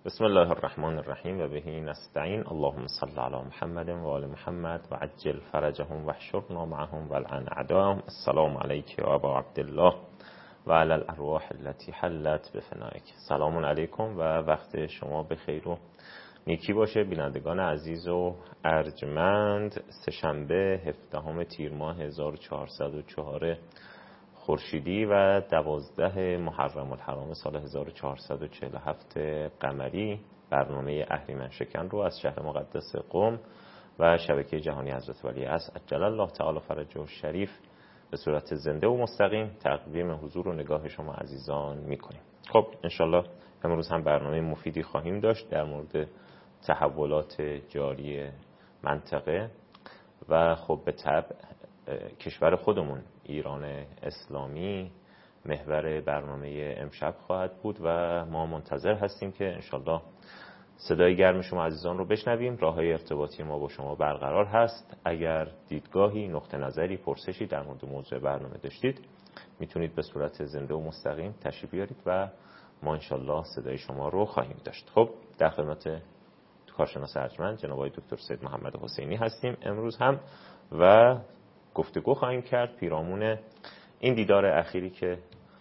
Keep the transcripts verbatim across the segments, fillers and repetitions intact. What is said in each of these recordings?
بسم الله الرحمن الرحیم و بهی نستعین. اللهم صل علی محمد و آل محمد و عجل فرجهم و احشرنا معهم و العن اعداءهم. السلام علیک و ابا عبدالله و علی الارواح التي حلت بفنائک. سلام علیکم و وقت شما بخیر و نیکی باشه بینندگان عزیز و ارجمند. سه‌شنبه هفدهم تیر ماه هزار و چهارصد و چهار خورشیدی و دوازده محرم الحرام سال هزار و چهارصد و چهل و هفت قمری برنامه اهریمن شکن رو از شهر مقدس قم و شبکه جهانی حضرت ولی عصر عجل الله تعالی فرجه شریف به صورت زنده و مستقیم تقدیم حضور و نگاه شما عزیزان میکنیم. خب انشالله امروز هم برنامه مفیدی خواهیم داشت در مورد تحولات جاری منطقه و خب به طبع کشور خودمون ایران اسلامی محور برنامه امشب خواهد بود و ما منتظر هستیم که انشالله صدای گرم شما عزیزان رو بشنویم. راههای ارتباطی ما با شما برقرار هست. اگر دیدگاهی، نقطه نظری، پرسشی در مورد موضوع برنامه داشتید میتونید به صورت زنده و مستقیم تشریف بیارید و ما انشالله صدای شما رو خواهیم داشت. خب در خدمت کارشناس ارجمند جناب آقای دکتر سید محمد حسینی هستیم امروز هم و گفتگو خواهیم کرد پیرامون این دیدار اخیری که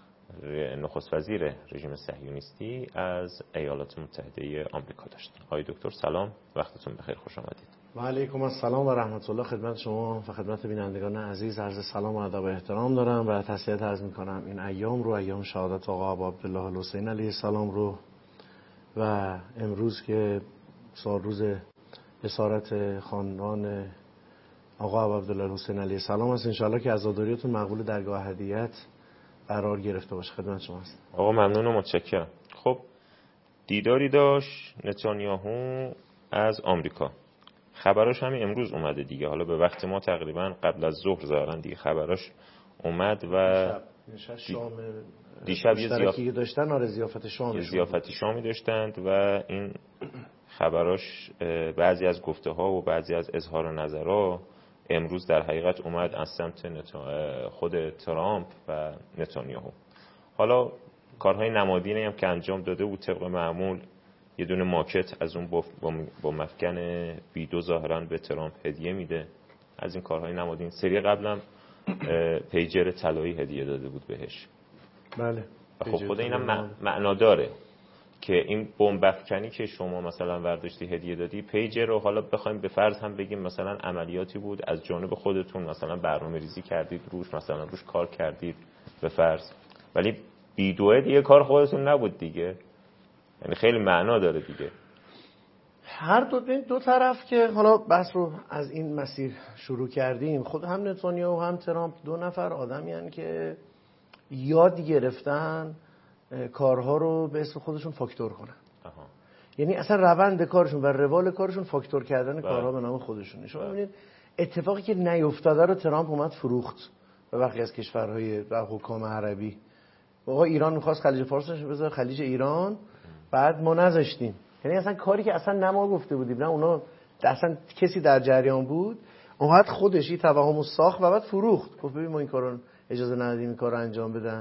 نخست وزیر رژیم صهیونیستی از ایالات متحده آمریکا داشت. آقای دکتر سلام، وقتتون بخیر، خوش آمدید. و علیکم السلام و رحمت الله. خدمت شما و خدمت بینندگان عزیز عرض سلام و ادب و احترام دارم و تسلیت عرض می‌کنم این ایام رو، ایام شهادت آقا ابا عبدالله الحسین علیه السلام رو و امروز که سال روز اسارت خاندان آقا ابا عبدالله الحسین علیه السلام است، انشالله که عزاداریتون مقبول درگاه هدیت قرار گرفته باشه. خدمت شما هست. آقا ممنون و متشکرم. خب دیداری داشت نتانیاهو از آمریکا، خبراش همین امروز اومده دیگه، حالا به وقت ما تقریبا قبل از ظهر ظاهرا دیگه خبراش اومد و دیشب شام دیشب یه زیافتی داشتن، آره زیافت شام یه زیافتی شامی داشتند و این خبراش بعضی از گفته ها و بعضی از اظهار نظرها امروز در حقیقت اومد از سمت خود ترامپ و نتانیاهو. حالا کارهای نمادینی هم که انجام داده بود طبق معمول، یه دونه ماکت از اون با مفکن بی دو ظاهرا به ترامپ هدیه میده. از این کارهای نمادین سری قبلم پیجر طلایی هدیه داده بود بهش. بله. خب خود اینم معنا داره که این بمب افکنی که شما مثلا ورداشتی هدیه دادی پیجر رو، حالا بخوایم به فرض هم بگیم مثلا عملیاتی بود از جانب خودتون، مثلا برنامه ریزی کردید روش، مثلا روش کار کردید به فرض، ولی بیدوه دیگه کار خودتون نبود دیگه، یعنی خیلی معنا داره دیگه. هر دو دو طرف که حالا بحث رو از این مسیر شروع کردیم، خود هم نتانیاهو و هم ترامپ دو نفر آدمی هستند که یاد گرفتن کارها رو به اسم خودشون فاکتور کنن. آها. یعنی اصلا روند کارشون و روال کارشون فاکتور کردن با. کارها به نام خودشون. شما ببینید اتفاقی که نیفتاده رو ترامپ اومد فروخت به بقیه از کشورهای و حکام عربی. آقا ایران می‌خواست خلیج فارس رو بذاره خلیج ایران، بعد ما نذاشتیم. یعنی اصلا کاری که اصلا نه ما گفته بودیم نه اونا اصلا کسی در جریان بود، اومد خودش این توهمو ساخت و بعد فروخت. گفت ببین ما این کارو اجازه ندادیم این کارو انجام بدن.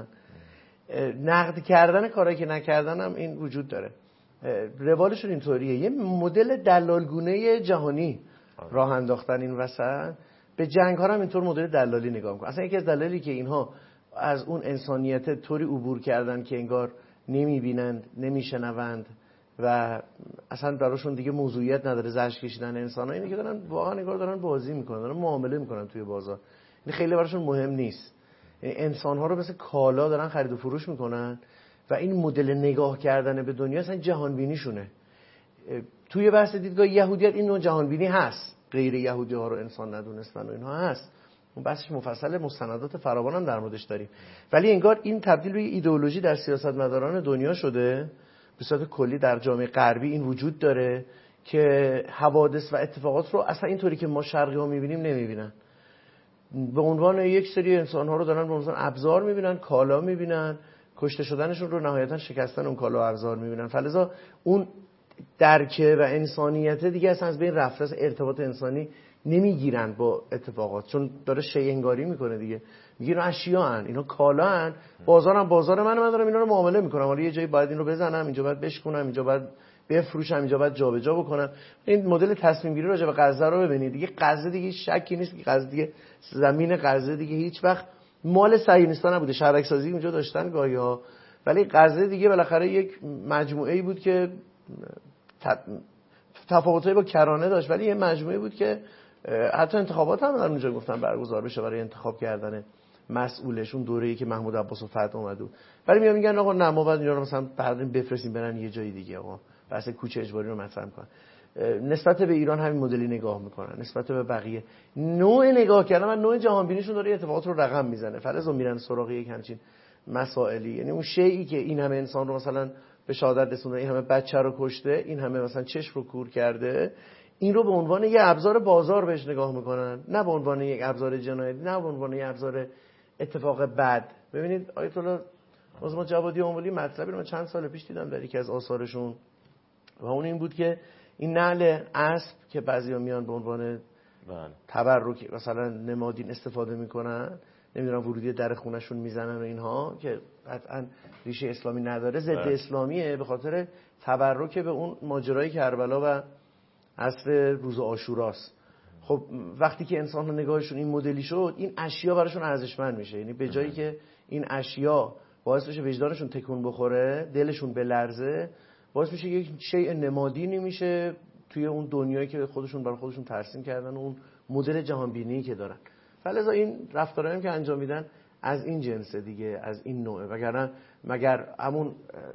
نقد کردن کارهایی که نکردن هم این وجود داره. روالشون اینطوریه، یه مدل دلالگونه جهانی راه انداختن این وسط. به جنگ ها هم اینطور مدل دلالی نگاه میکنن. اصلا یکی از دلایلی که اینها از اون انسانیت طوری عبور کردن که انگار نمیبینند، نمیشنوند و اصلا براشون دیگه موضوعیت نداره زجر کشیدن انسان‌ها، اینه که دارن واقعا انگار دارن بازی میکنن، دارن معامله میکنن توی بازار. این خیلی براشون مهم نیست. انسان‌ها رو مثل کالا دارن خرید و فروش میکنن و این مدل نگاه کردن به دنیا اصلا جهانبینیشونه. توی بحث دیدگاه یهودیت این نوع جهانبینی هست، غیر یهودی ها رو انسان ندونستن و اینها هست. اون بحثش مفصل، مستندات فراوان هم در موردش داریم. ولی انگار این تبدیل به ایدئولوژی در سیاستمداران دنیا شده. به صورت کلی در جامعه غربی این وجود داره که حوادث و اتفاقات رو اصلا اینطوری که ما شرقی ها میبینیم نمیبینن. به عنوان یک سری انسان ها رو دارن به عنوان ابزار میبینن، کالا میبینن، کشته شدنشون رو نهایتا شکستن اون کالا و ابزار میبینن. فلذا اون درک و انسانیت دیگه اصلا از بین رفته، از ارتباط انسانی نمیگیرن با اتفاقات، چون داره شیء انگاری میکنه دیگه. میگن اشیاء ان، اینا کالا ان، بازارم بازار منه، من دارم اینا رو معامله میکنم، حالا یه جایی باید این رو بزنم، اینجا باید بشکنم، اینجا باید بفروشم اینجا بعد جابجا بکنم. این مدل تصمیم گیری راجع به غزه رو ببینید دیگه. غزه دیگه شکی نیست که غزه دیگه زمین غزه دیگه هیچ وقت مال صهیونیست‌ها نبوده. شهرک سازی اونجا داشتن گاهی‌ها، ولی غزه دیگه بالاخره یک مجموعه‌ای بود که تفاوتایی با کرانه داشت، ولی یه مجموعه بود که حتی انتخابات هم در اونجا گفتن برگزار بشه برای انتخاب کردن مسئولشون دوره‌ای که محمود عباس و فتح اومد بود. ولی میان میگن آقا نه ما بعد اینا رو مثلا برداریم بفرستیم برن یه جای دیگه، آقا بحث کوچه اجباری رو مطرح می‌کنن. نسبت به ایران همین مدلی نگاه میکنن، نسبت به بقیه نوع نگاه کردن و نوع جهان بینیشون داره اتفاقات رو رقم میزنه. فرض میرن سراغ یک همچین مسائلی، یعنی اون شیئی که این همه انسان رو مثلا به شهادت رسونده، این همه بچه رو کشته، این همه مثلا چشم رو کور کرده، این رو به عنوان یک ابزار بازار بهش نگاه میکنن، نه به عنوان یک ابزار جنایتی، نه به عنوان یک ابزار اتفاق بد. ببینید آیت الله عظما جوادی آملی مطلبی رو من چند سال پیش دیدم در یکی از آثارشون و اون این بود که این نعل اسب که بعضیا میان به عنوان تبرک مثلا نمادین استفاده میکنن، نمیدونم ورودی در خونشون میزنن و اینها، که قطعا ریشه اسلامی نداره، ضد اسلامیه، به خاطر تبرک به اون ماجرای کربلا و عصر روز عاشوراست. خب وقتی که انسان ها نگاهشون این مدلی شد، این اشیا براشون ارزشمند میشه. یعنی به جایی که این اشیا باعث بشه وجدانشون تکون بخوره، دلشون بلرزه، باعث میشه یک شیء نمادینی میشه توی اون دنیایی که خودشون برای خودشون ترسیم کردن و اون مدل جهان بینی که دارن. فلذا این رفتارهایی که انجام میدن از این جنسه دیگه، از این نوعه. وگرنه مگر همون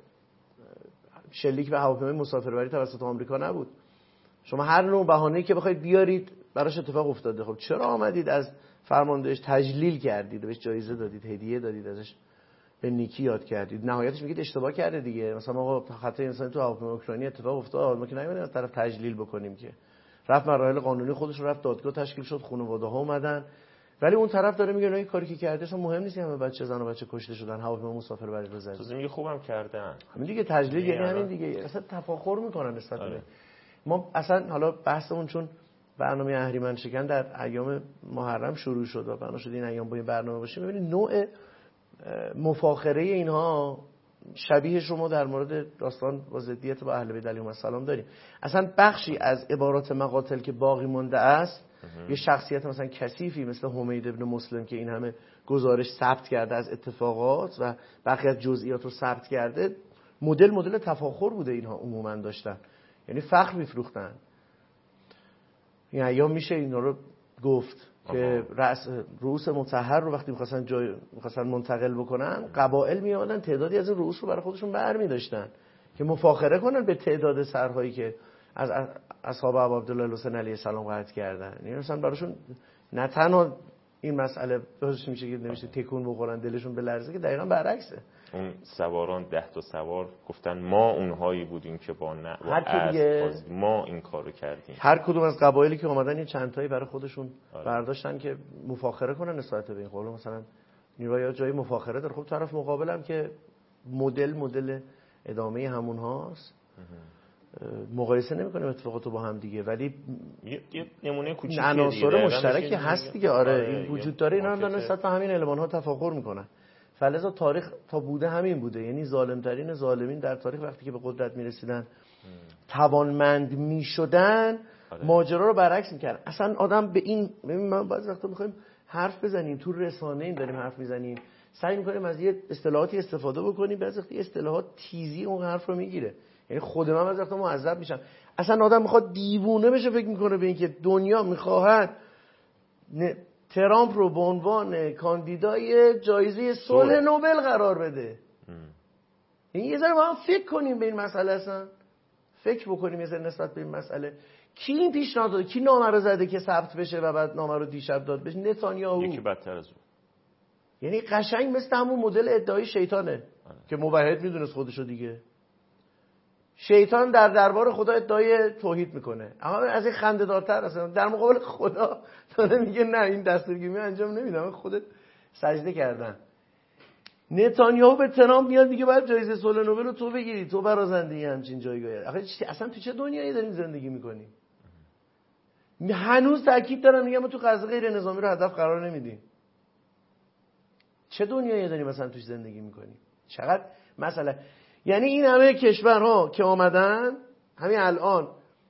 شلیک به هواپیمای مسافربری توسط آمریکا نبود؟ شما هر نوع بهانه‌ای که بخواید بیارید براش اتفاق افتاده. خب چرا آمدید از فرماندهش تجلیل کردید، بهش جایزه دادید، هدیه دادید، ازش به نیکی یاد کردید، نهایتش میگید اشتباه کرده دیگه. مثلا آقا خطای انسانی تو هواپیمای اوکراینی اتفاق افتاد، ما که نمی‌دونیم از طرف تجلیل بکنیم که. رفت مراحل قانونی خودش رو رفت، دادگاه تشکیل شد، خانواده‌ها اومدن، ولی اون طرف داره میگه نه کاری که کرده اصلا مهم نیست، همه بچه زن و بچه کشته شدن، هواپیما مسافربری رو زدن. تو میگه خوبم کردن. همین دیگه تجلیل، یعنی همین دیگه اصلا تفاخر میکنن نسبت به ما. اصلا حالا بحثمون چون برنامه اهریمن شکن در ایام محرم شروع شد و بنا شد این ایام با این برنامه باشیم، ببینید نوع مفاخره اینها شبیه شما در مورد داستان با ضدیت با اهل بیت علیهم السلام داریم. اصلا بخشی از عبارات مقاتل که باقی مونده است، یه شخصیت مثلا کثیفی مثل حمید ابن مسلم که این همه گزارش ثبت کرده از اتفاقات و بقیه از جزئیات رو ثبت کرده، مدل مدل تفاخر بوده اینها عموما داشتن، یعنی فخر میفروختن. این ایام میشه اینا رو گفت که رأس رؤوس مطهر رو وقتی می‌خواستن جای می‌خواستن منتقل بکنن، قبایل میآمدن تعدادی از این رؤوس رو برای خودشون برمی‌داشتن که مفاخره کنن به تعداد سرهایی که از اصحاب ابو عبدالله الحسین علیه السلام قتل کردن. یعنی مثلا براشون نه تنها این مسئله بهش میشه که نمیشه تکون بخورن، دلشون بلرزه، که دقیقاً برعکسه. اون سواران ده تا سوار گفتن ما اونهایی بودیم که با نه با اسب ما این کارو کردیم. هر کدوم از قبایلی که اومدن این چند تایی برای خودشون آره. برداشتن که مفاخره کنن نسبت به این. خب مثلا نیروی جای مفاخره داره، خب طرف مقابلم که مدل مدل ادامه همون هاست، مقایسه نمی‌کنیم اتفاقاتو با هم دیگه، ولی یه نمونه کوچیکی عناصر مشترکی هست دیگه. آره, آره این وجود داره. اینا هم دارن نسبت به همین المان‌ها تفاخر میکنن. فلذا تاریخ تا بوده همین بوده، یعنی ظالمترین ظالمین در تاریخ وقتی که به قدرت میرسیدن، توانمند میشدن، آره. ماجرا رو برعکس میکردن. اصلا آدم به این، ببین من بعضی وقتا میخوایم حرف بزنیم تو رسانه این داریم حرف میزنیم، سعی میکنیم از یه اصطلاحاتی استفاده بکنیم، بعضی وقتا اصطلاحات تیزی اون حرف رو میگیره. یعنی خود من بعضی وقتا معذب میشم. اصلا آدم میخواد دیوونه بشه فکر میکنه به این که دنیا میخواهد ترامپ رو به عنوان کاندیدای جایزه صلح نوبل قرار بده. این یه ذره با هم فکر کنیم به این مسئله، اصلا فکر بکنیم یه ذره نسبت به این مسئله. کی این پیشنهاد داده؟ کی نامه رو زده که ثبت بشه و بعد نامه رو دیشب داد بشه؟ نتانیاهو. یکی بدتر از اون. یعنی قشنگ مثل همون مدل ادعای شیطانه آه. که موحد میدونست خودشو دیگه. شیطان در دربار خدا ادعای توحید میکنه، اما از این خنده‌دارتر اصلا در مقابل خدا داره میگه نه این دستورگیری انجام نمیدم، خودت سجده کردن. نتانیاهو به ترامپ میاد میگه باید جایزه صلح نوبل رو تو بگیری، تو برازنده همچین جایگاهی. آخه اصلا تو چه دنیایی داریم زندگی میکنیم؟ هنوز تاکید دارن میگم ما تو غزه غیر نظامی رو هدف قرار نمیدیم. چه دنیایی داریم مثلا توش زندگی میکنیم؟ چقدر مثلا، یعنی این همه کشورها که آمدن همین الان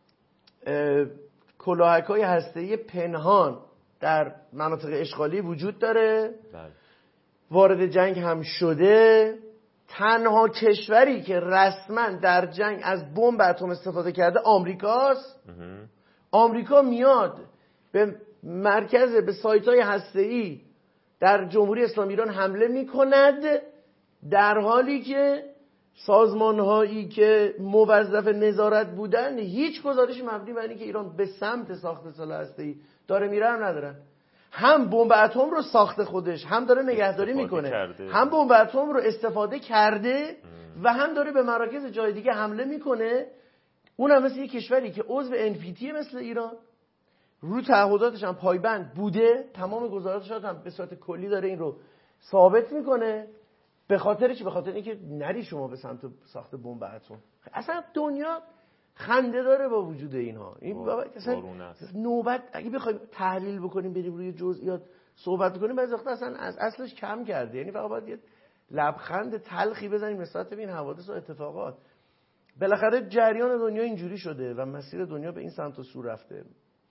کلاهک‌های هسته‌ای پنهان در مناطق اشغالی وجود داره، بله. وارد جنگ هم شده. تنها کشوری که رسما در جنگ از بمب اتم استفاده کرده آمریکاست. آمریکا میاد به مرکز به سایت‌های هسته‌ای در جمهوری اسلامی ایران حمله میکند، در حالی که سازمان‌هایی که موظف نظارت بودن هیچ گزارشی مبنی بر اینکه ایران به سمت ساخت سلاح هسته‌ای داره میره هم ندارن. هم بمب اتم رو ساخت خودش، هم داره نگهداری میکنه کرده. هم بمب اتم رو استفاده کرده ام. و هم داره به مراکز جای دیگه حمله میکنه. اونم مثل یک کشوری که عضو ان پی تی مثل ایران، رو تعهداتش هم پایبند بوده، تمام گزارشات هم به صورت کلی داره این رو ثابت میکنه. به خاطر چی؟ به خاطر اینکه نری شما به سمت ساخت بمب اتم. اصلا دنیا خنده داره با وجود اینها. این اصلا نوبت اگه بخوایم تحلیل بکنیم بریم روی جزئیات صحبت کنیم، بعضی وقتا اصلا از اصلش کم کرده. یعنی فقط باید یه لبخند تلخی بزنیم نسبت به این حوادث و اتفاقات. بالاخره جریان دنیا اینجوری شده و مسیر دنیا به این سمت و سو رفته.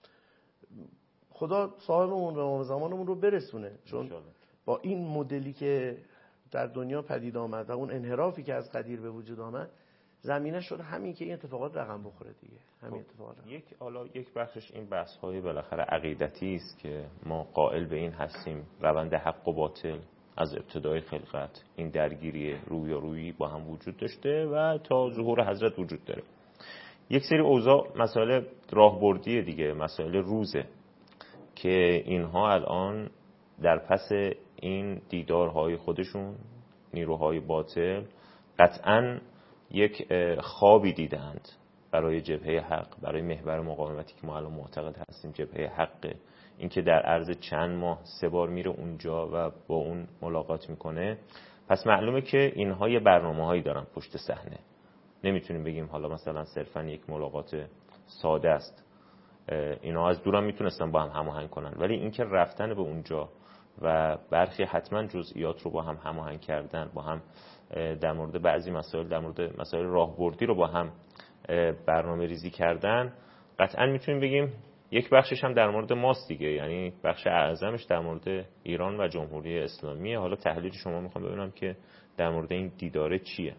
خدا صاحبمون و زمانمون رو برسونه، چون با این مدلی که در دنیا پدید آمد و اون انحرافی که از قدیر به وجود آمد، زمینه شد همین که این اتفاقات رقم بخوره دیگه. همین اتفاقات رقم. یک حالا یک بخشش این بحث های بالاخره عقیدتی است که ما قائل به این هستیم روند حق و باطل از ابتدای خلقت این درگیری رویارویی با هم وجود داشته و تا ظهور حضرت وجود داره. یک سری اوضاع مسائل راهبردی دیگه، مسائل روزه که اینها الان در پس این دیدارهای خودشون نیروهای باطل قطعاً یک خوابی دیدند برای جبهه حق، برای محور مقاومتی که ما الان معتقد هستیم جبهه حق، این که در عرض چند ماه سه بار میره اونجا و با اون ملاقات میکنه. پس معلومه که اینها یه برنامه‌هایی دارن پشت صحنه. نمیتونیم بگیم حالا مثلا صرفاً یک ملاقات ساده است. اینا از دور هم میتونستن با هم هماهنگ کنن، ولی اینکه رفتن به اونجا و برخی حتما جزئیات رو با هم هماهنگ کردن، با هم در مورد بعضی مسائل، در مورد مسائل راهبردی رو با هم برنامه ریزی کردن، قطعا میتونیم بگیم یک بخشش هم در مورد ماست دیگه، یعنی بخش اعظمش در مورد ایران و جمهوری اسلامیه. حالا تحلیل شما میخوام ببینم که در مورد این دیداره چیه.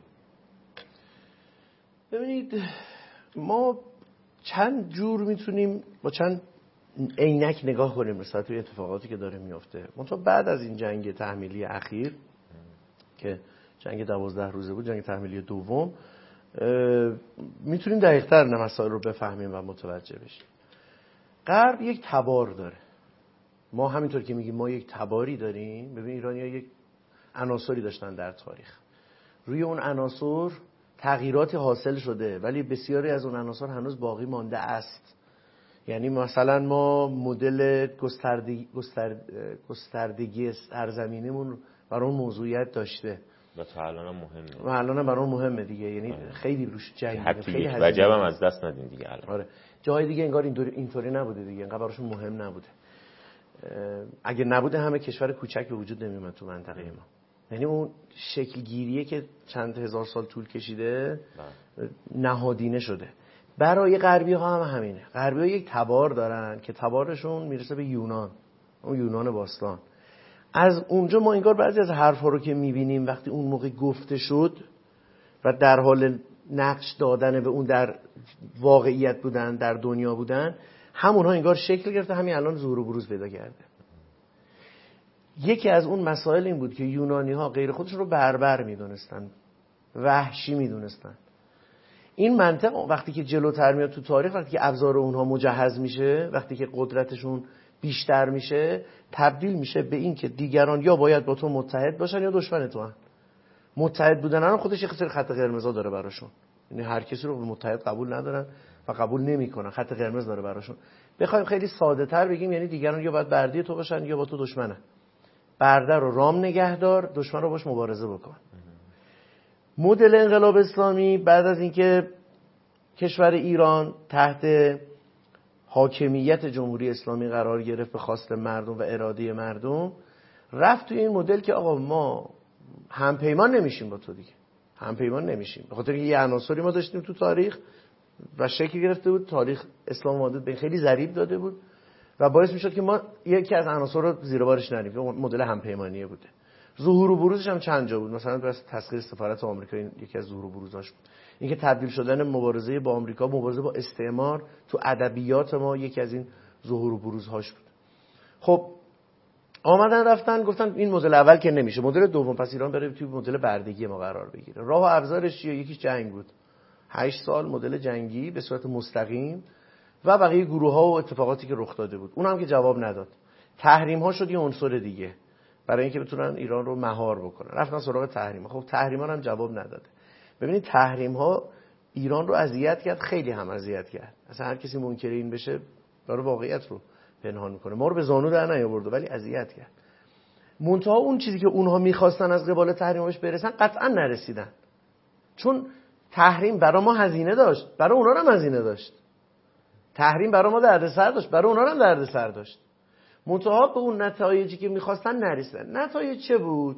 ببینید ما چند جور میتونیم با چند عینک نگاه کنیم نسبت به اتفاقاتی که داره میفته. منتها بعد از این جنگ تحمیلی اخیر که جنگ دوازده روزه بود، جنگ تحمیلی دوم، میتونیم دقیق‌تر مسائل رو بفهمیم و متوجه بشیم. غرب یک تبار داره. ما همینطور که میگیم ما یک تباری داریم. ببین ایرانی‌ها یک عناصری داشتن در تاریخ، روی اون عناصر تغییراتی حاصل شده، ولی بسیاری از اون عناصر هنوز باقی مانده است. یعنی مثلا ما مدل گستردگی گستردگی سرزمینیمون برای اون موضوعیت داشته و تا الان هم مهمه و الان هم برای اون مهمه دیگه. یعنی آره. خیلی روش جنگ حتی یک وجب هم از دست ندین دیگه الان. آره. جای دیگه انگار اینطوری اینطوری نبوده دیگه، انقدر براشون مهم نبوده. اگه نبوده همه کشور کوچک به وجود نمیومد تو منطقه ما. یعنی اون شکل گیریه که چند هزار سال طول کشیده بله. نهادینه شده. برای غربی ها هم همینه. غربی ها یک تبار دارن که تبارشون میرسه به یونان، اون یونان باستان. از اونجا ما انگار بعضی از حرفا رو که میبینیم وقتی اون موقع گفته شد و در حال نقش دادن به اون در واقعیت بودن، در دنیا بودن، همونها انگار شکل گرفته، همین الان ظهور و بروز پیدا کرده. یکی از اون مسائل این بود که یونانی ها غیر خودشون رو بربر میدونستن، وحشی میدونستن. این منطق وقتی که جلوتر میاد تو تاریخ، وقتی که ابزار اونها مجهز میشه، وقتی که قدرتشون بیشتر میشه، تبدیل میشه به این که دیگران یا باید با تو متحد باشن یا دشمن تو هن. متحد بودن هم خودش یه سری خط قرمزا داره براشون. یعنی هر کسی رو متحد قبول ندارن و قبول نمیکنن، خط قرمز داره براشون. بخوایم خیلی ساده تر بگیم، یعنی دیگران یا باید بردی تو باشن یا با تو دشمنن. برده رو رام نگهدار، دشمن رو باش مبارزه بکن. مدل انقلاب اسلامی بعد از اینکه کشور ایران تحت حاکمیت جمهوری اسلامی قرار گرفت به خواست مردم و اراده مردم، رفت توی این مدل که آقا ما همپیمان نمیشیم با تو دیگه، همپیمان نمیشیم. به خاطر اینکه یه عناصری ما داشتیم تو تاریخ و شکل گرفته بود. تاریخ اسلام وارد به خیلی ضریب داده بود و باعث میشد که ما یکی از عناصر رو زیر بارش نریم. مدل همپیمانی بوده. ظهور و بروزش هم چند جا بود. مثلا بس تسخیر سفارت آمریکا این یکی از ظهور و بروزاش بود. اینکه تبدیل شدن مبارزه با آمریکا، مبارزه با استعمار تو ادبیات ما یکی از این ظهور و بروزهاش بود. خب آمدن رفتن گفتن این مدل اول که نمیشه، مدل دوم، پس ایران بره توی مدل بردگی ما قرار بگیره. راه و ابزارش چیه؟ یکیش جنگ بود. هشت سال مدل جنگی به صورت مستقیم و بقیه گروه‌ها و اتفاقاتی که رخ داده بود. اونم که جواب نداد. تحریم‌ها شد یه عنصر دیگه برای اینکه بتونن ایران رو مهار بکنن. رفتن سراغ تحریم. خب تحریم‌ها هم جواب نداده. ببینید تحریم‌ها ایران رو اذیت کرد، خیلی هم اذیت کرد. اصلا هر کسی منکر این بشه داره واقعیت رو پنهان میکنه. ما رو به زانو در نیاورد ولی اذیت کرد. منتها اون چیزی که اونها میخواستن از قبال تحریمش برسن قطعا نرسیدن. چون تحریم برای ما هزینه داشت، برای اونها هم هزینه داشت. تحریم برای ما دردسر داشت، برای اونها هم دردسر داشت. منتها به اون نتایجی که میخواستن نرسیدن. نتایج چه بود؟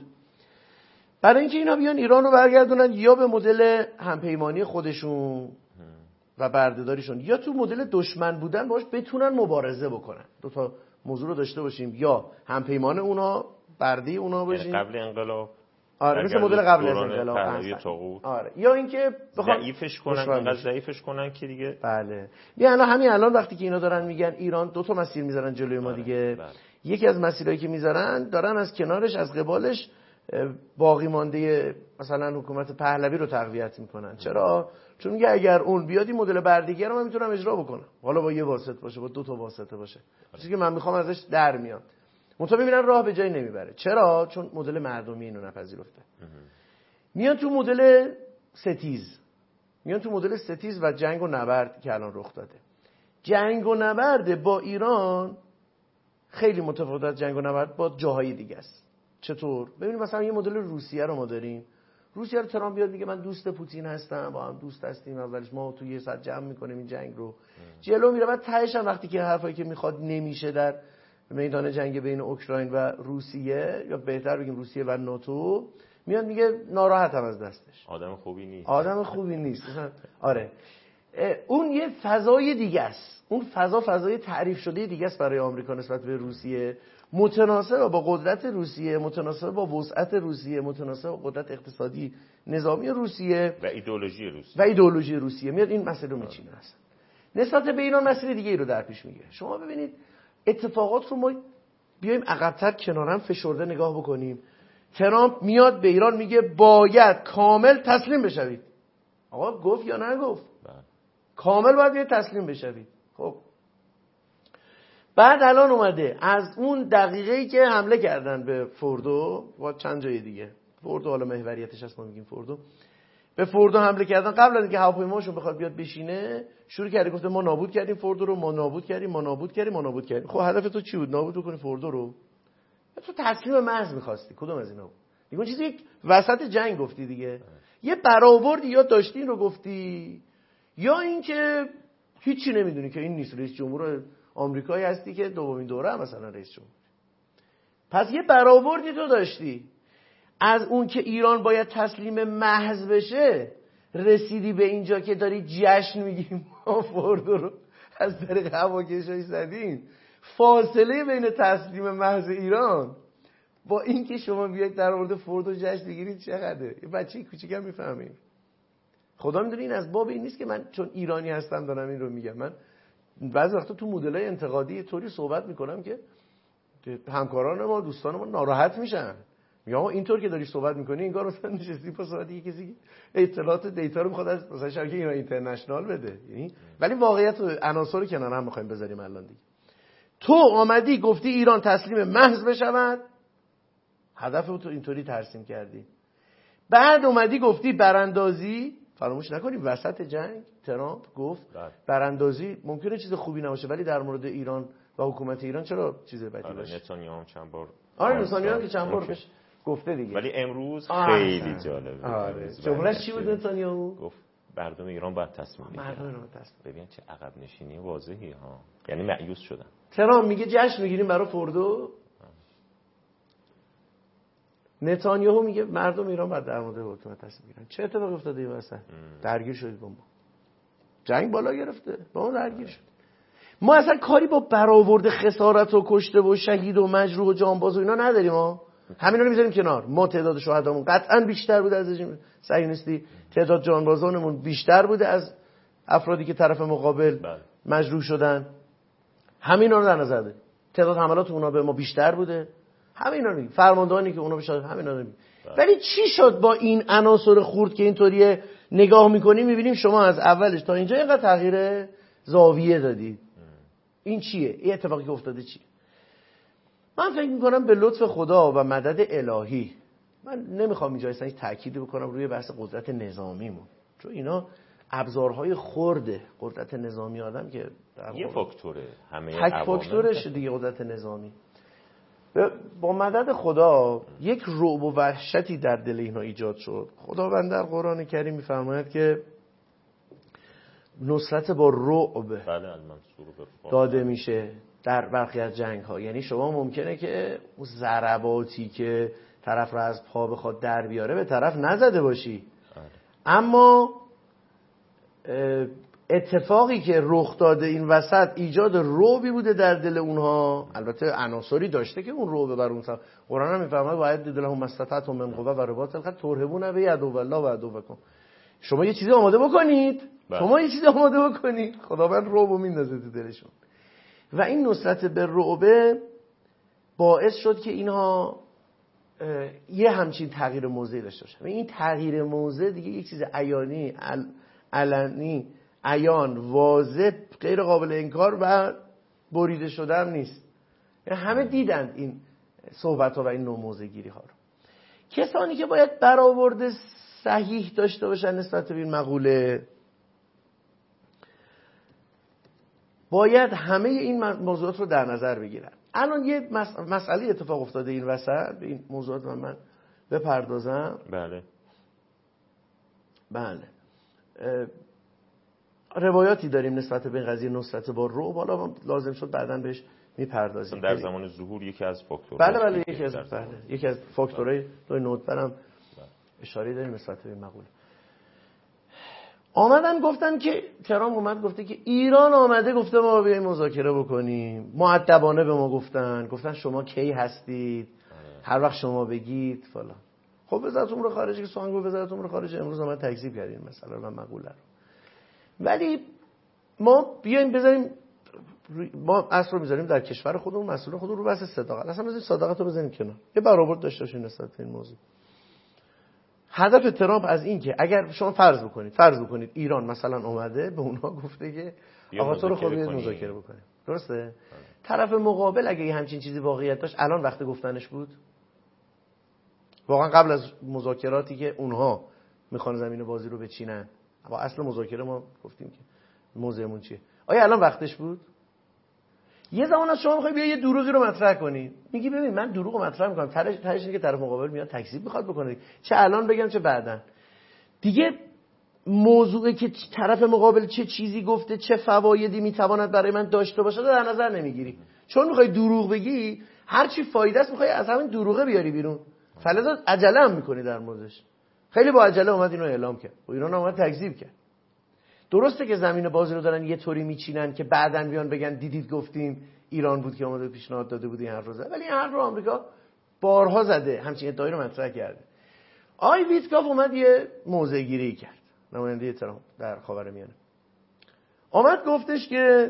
برای اینکه اینا بیان ایران رو برگردونن یا به مدل همپیمانی خودشون و بردهداریشون یا تو مدل دشمن بودن باش بتونن مبارزه بکنن. دو تا موضوع رو داشته باشیم، یا همپیمان اونا، بردی اونا باشیم، یعنی قبل انقلاب. آره مثل مدل قبل از انقلاب. آره یا اینکه بخوام ضعیفش کنن، انقدر ضعیفش کنن که دیگه. بله. بیا الان همین الان وقتی که اینا دارن میگن ایران دو تا مسیر میذارن جلوی ما دیگه. بله. یکی یکی از مسیرهایی که میذارن دارن از کنارش از قبالش باقی مانده مثلا حکومت پهلوی رو تقویت میکنن. چرا؟ چون میگه اگر اون بیاد این مدل بردگی رو من میتونم اجرا بکنم، حالا با یه واسط باشه، با دو تا واسطه باشه، چیزی که من میخوام ازش در میاد. منتها ببینن راه به جایی نمیبره. چرا؟ چون مدل مردمی اینو نپذیرفته. میان تو مدل ستیز، میان تو مدل ستیز و جنگ و نبرد که الان رخ داده. جنگ و نبرد با ایران خیلی متفاوت از جنگ و نبرد با جاهای دیگه است. چطور؟ ببینید مثلا یه مدل روسیه رو ما داریم. روسیه رو ترامپ بیاد میگه من دوست پوتین هستم، با هم دوست هستیم، اولش ما تو یه ساعت جمع میکنیم این جنگ رو. جلو میره، بعد تهش هم وقتی که حرفایی که میخواد نمیشه در میدان جنگ بین اوکراین و روسیه، یا بهتر بگیم روسیه و ناتو، میاد میگه ناراحتم از دستش. آدم خوبی نیست. آدم خوبی نیست. آره. اون یه فضای دیگه است. اون فضا فضای تعریف شده دیگه است برای آمریکا نسبت به روسیه، متناسب با قدرت روسیه، متناسب با وسعت روسیه، متناسب با قدرت اقتصادی نظامی روسیه و ایدئولوژی روسیه. و ایدئولوژی روسیه میاد این مسئله رو میچینه. اصلا نسبت به ایران مسئله دیگه ای رو در پیش میگیره. شما ببینید اتفاقات رو ما بیایم عقب‌تر کنارم فشرده نگاه بکنیم. ترامپ میاد به ایران میگه باید کامل تسلیم بشوید. آقا گفت یا نگفت؟ کامل باید یه تسلیم بشوید. خب بعد الان اومده از اون دقیقه‌ای که حمله کردن به فوردو و چند جای دیگه، فوردو حالا محوریتش هست ما میگیم فوردو، به فوردو حمله کردن، قبل از اینکه هواپیماشون بخواد بیاد بشینه شروع کرده گفته ما نابود کردیم فوردو رو، ما نابود کردیم ما نابود کردیم ما نابود کردیم. خب هدف تو چی بود؟ نابود بکنی فوردو رو؟ تو تسلیم محض می‌خواستی. کدوم از اینا بود؟ دیگه اون چیزی وسط جنگ گفتی دیگه، یه برآوردی یا داشتی این رو گفتی، یا اینکه هیچی نمیدونی که این نیست، رئیس جمهور آمریکایی هستی که دومین دوره هم مثلا رئیس جمهور. پس یه برآوردی تو داشتی. از اون که ایران باید تسلیم محض بشه رسیدی به اینجا که داری جشن میگیم ما فوردو رو از طریق هواکشایی زدیم. فاصله بین تسلیم محض ایران با این که شما بیاید در مورد فوردو جشن بگیرید چقدره؟ یه بچه کوچیکم میفهمه. خدا میدونه این از باب این نیست که من چون ایرانی هستم دارم این رو میگم. من بعضی وقتا تو مدل‌های انتقادی طوری صحبت میکنم که همکاران ما، دوستان ما ناراحت میشن. میگم آقا اینطور که داری صحبت میکنی انگار مثلا نشستی پا صحبت یه کسی اطلاعات دیتا رو میخواد از مثلا شبکه ایران اینترنشنال بده. یعنی ولی واقعیت و عناصر رو کنار هم میخوایم بذاریم الان دیگه. تو آمدی گفتی ایران تسلیم محض بشود، هدف تو اینطوری ترسیم کردی. بعد اومدی گفتی براندازی، فراموش نکنیم وسط جنگ ترامپ گفت براندازی ممکنه چیز خوبی نباشه ولی در مورد ایران و حکومت ایران چرا چیز بدی باشه. نتانیاهو چند بار آره نتانیاهو که چند بار بهش گفته دیگه. ولی امروز خیلی جالبه. آره جمله‌اش چی بود نتانیاهو؟ گفت مردم ایران باید تصمیم بگیرن. مردم ایران تصمیم. ببین چه عقب نشینی واضحی ها. یعنی مایوس شدن. ترامپ میگه جشن میگیریم برای فوردو. نتانیاهو میگه مردم ایران باید در مورد حکومت تصمیم بگیرن. چه اتفاقی افتاده این وسط؟ درگیر شدید با ما. جنگ بالا گرفته، با ما درگیر شد. ما اصلا کاری با برآورد خسارت و کشته و شهید و مجروح و جانباز و اینا نداریم. ما همینا رو میذاریم کنار. ما تعداد شهدامون قطعا بیشتر بوده از رژیم صهیونیستی، تعداد جانبازانمون بیشتر بوده از افرادی که طرف مقابل مجروح شدن. همینا رو در نظر داریم. تعداد حملات اونا به ما بیشتر بوده. همینا رو میگیم. فرماندهانی که اونا بیشتر، همینا رو میگیم. ولی چی شد با این عناصر خرد که اینطوری نگاه میکنیم میبینیم شما از اولش تا اینجا اینقدر تغییر زاویه دادید؟ این چیه؟ این اتفاقی که افتاده چیه؟ من فکر میکنم به لطف خدا و مدد الهی، من نمیخوام اینجا اصلا تأکید بکنم روی بحث قدرت نظامیمون، چون اینا ابزارهای خرده. قدرت نظامی آدم که یه فاکتوره، همه تک فاکتورش دیگه قدرت نظامی. با مدد خدا یک رعب و وحشتی در دل اینا ایجاد شد. خداوند در قرآن کریم میفرماید که نصرت با رعب داده میشه در برخی از جنگ ها. یعنی شما ممکنه که اون ضرباتی که طرف رو از پا بخواد در بیاره به طرف نزده باشی، اما اتفاقی که رخ داده این وسط ایجاد رعبی بوده در دل اونها. البته عناصری داشته که اون رعب بر اون سر. قرآن هم میفرماید باید دلهم مستطعتم من قوه و رباط الخیل ترهبون به عدو الله و عدوکم. شما یه چیزی آماده بکنید، شما یه چیزی آماده بکنید، خداوند رعبو میندازه تو دلشون. و این نصرت به رعب باعث شد که اینها یه همچین تغییر موضعی داشته باشن. و این تغییر موضع دیگه یک چیز عیانی، علنی، عیان، واضح، غیر قابل انکار و بریده شده هم نیست. یعنی همه دیدند این صحبت ها و این نوع موضع گیری ها رو. کسانی که باید برآورد صحیح داشته باشن نسبت به این مقوله، باید همه این موضوعات رو در نظر بگیرن. الان یه مسئله اتفاق افتاده این وسط، به این موضوعات من, من بپردازم. بله بله روایاتی داریم نسبت به این قضیه نصرت با رعب، حالا لازم شد بعداً بهش میپردازیم. در زمان ظهور یکی از فاکتورها. بله بله یکی از بله یکی از فاکتورهای دو نوتبرم اشاره داریم نسبت به این مقوله. آمدن گفتن که ترامپ اومد گفته که ایران آمده گفته ما بیایم مذاکره بکنیم. مؤدبانه به ما گفتن گفتن شما کی هستید، هر وقت شما بگید فلان. خب وزارت امور خارجه که سخنگوی وزارت امور خارجه امروز اومد تکذیب کردین مثلا من مقوله رو. ولی ما بیایم بذاریم ما اصل رو میذاریم در کشور خودمون، مسئول خودمون رو بحث صداقت. اصلا بذاریم صداقت رو بزنیم کنار. یه برآورد داشته باشین نسبت به این موضوع. هدف ترامپ از این که اگر شما فرض بکنید فرض بکنید ایران مثلا اومده به اونها گفته که آقا تو رو خوبی مذاکره بکنیم، درسته؟ طرف مقابل اگه همچین چیزی واقعیت داشت الان وقت گفتنش بود؟ واقعا قبل از مذاکراتی که اونها میخوان زمین بازی رو بچینن، با اصل مذاکره ما گفتیم که موضوعمون چیه، آیا الان وقتش بود؟ یه زمان از شما میخوای بیا یه دروغی رو مطرح کنی، میگی ببین من دروغ رو مطرح میکنم، ترش ترش اینه که طرف مقابل میاد تکذیب میخواد بکنه، چه الان بگم چه بعدن. دیگه موضوعی که طرف مقابل چه چیزی گفته چه فوایدی میتواند برای من داشته باشه در نظر نمیگیری، چون میخوای دروغ بگی هر چی فایده است میخوای از همین دروغه بیاری بیرون، فلذا عجله هم میکنی در موردش. خیلی با عجله اومد اینو اعلام کرد و ایران اومد تکذیب کرد. درسته که زمین بازی رو دارن یه طوری میچینن که بعدن بیان بگن دیدید گفتیم ایران بود که اومده پیشنهاد داده بود این حرف رو زد، ولی این حرف رو آمریکا بارها زده، همچین ادعایی رو مطرح کرده. آقای ویتکاف اومد یه موضع گیری کرد، نماینده ترامپ در خاورمیانه، اومد گفتش که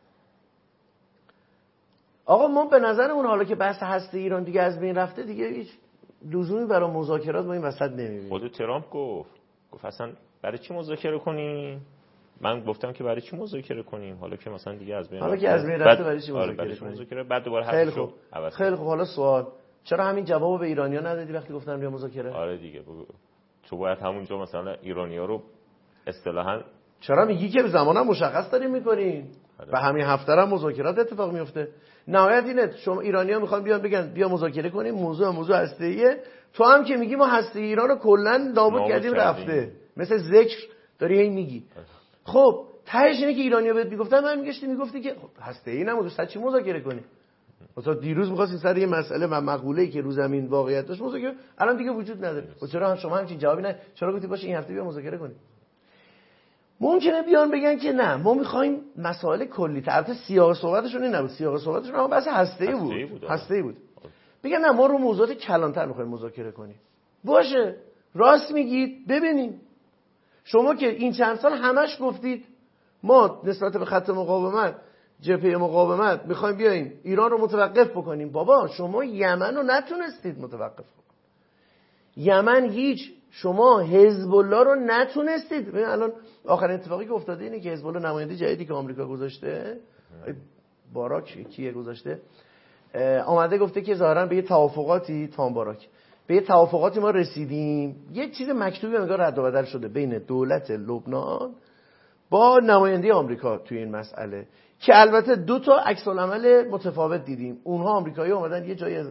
آقا ما به نظرمون حالا که بحث هسته ایران دیگه از بین رفته دیگه هیچ لزومی برای مذاکرات ما این وسط نمیبینیم. خود ترامپ گفت گفت اصلا برای چی مذاکره کنیم؟ من گفتم که برای چی مذاکره کنیم حالا که مثلا دیگه از بین حالا که از بین رفته برای چی مذاکره کنیم؟ مذاکره بعد دوباره خیلی خوب عوض خیلی خوب. حالا سوال، چرا همین جوابو به ایرانی‌ها ندادی وقتی گفتن بیا مذاکره؟ آره دیگه تو باید همونجا مثلا ایرانی‌ها رو اصطلاحاً چرا میگی که زمانم مشخص داریم می‌کنیم و همین هفته هم مذاکرات اتفاق میفته. نهایت اینه شما ایرانی‌ها میخوان بیان بگن بیا مذاکره کنیم، موضوع موضوع هسته‌ایه، تو هم که میگی ما هسته ایران رو کلا نابود کردیم رفته، مثل ذکر داری هی میگی. خب تهش اینه که ایرانی‌ها بهت میگفتن من میگشتی میگفتی که خب هسته‌ای نمود سر چی مذاکره کنی؟ مثلا دیروز می‌خواستین سر یه مسئله و مقوله‌ای که رو زمین واقعیت داشت مذاکره، الان دیگه وجود نداره. و چرا هم شما همچین جوابی نه؟ چرا گفتی باشه این هفته بیا مذاکره کنیم؟ ممکنه بیان بگن که نه ما میخوایم مسائل کلی تر. البته سیاق صحبتشون این نبود، سیاق صحبتشون اما بحث هسته‌ای بود. بود هسته‌ای بود. بگن نه ما رو موضوعات کلانتر میخوایم مذاکره کنیم. باشه، راست میگید، ببینیم. شما که این چند سال همش گفتید ما نسبت به خط مقاومت، جبهه مقاومت میخوایم بیایم ایران رو متوقف بکنیم. بابا شما یمن رو نتونستید متوقف بکنید. یمن هیچ، شما حزب الله رو نتونستید. ببین الان آخرین اتفاقی که افتاده اینه که حزب الله نماینده جدیدی که آمریکا گذاشته، باراک کیه گذاشته، آمده گفته که ظاهرا به یه توافقاتی، تام باراک به یه توافقاتی ما رسیدیم. یه چیز مکتوبی انگار رد و بدل شده بین دولت لبنان با نماینده آمریکا توی این مسئله که البته دو تا عکس العمل متفاوت دیدیم. اونها آمریکایی‌ها اومدن یه جای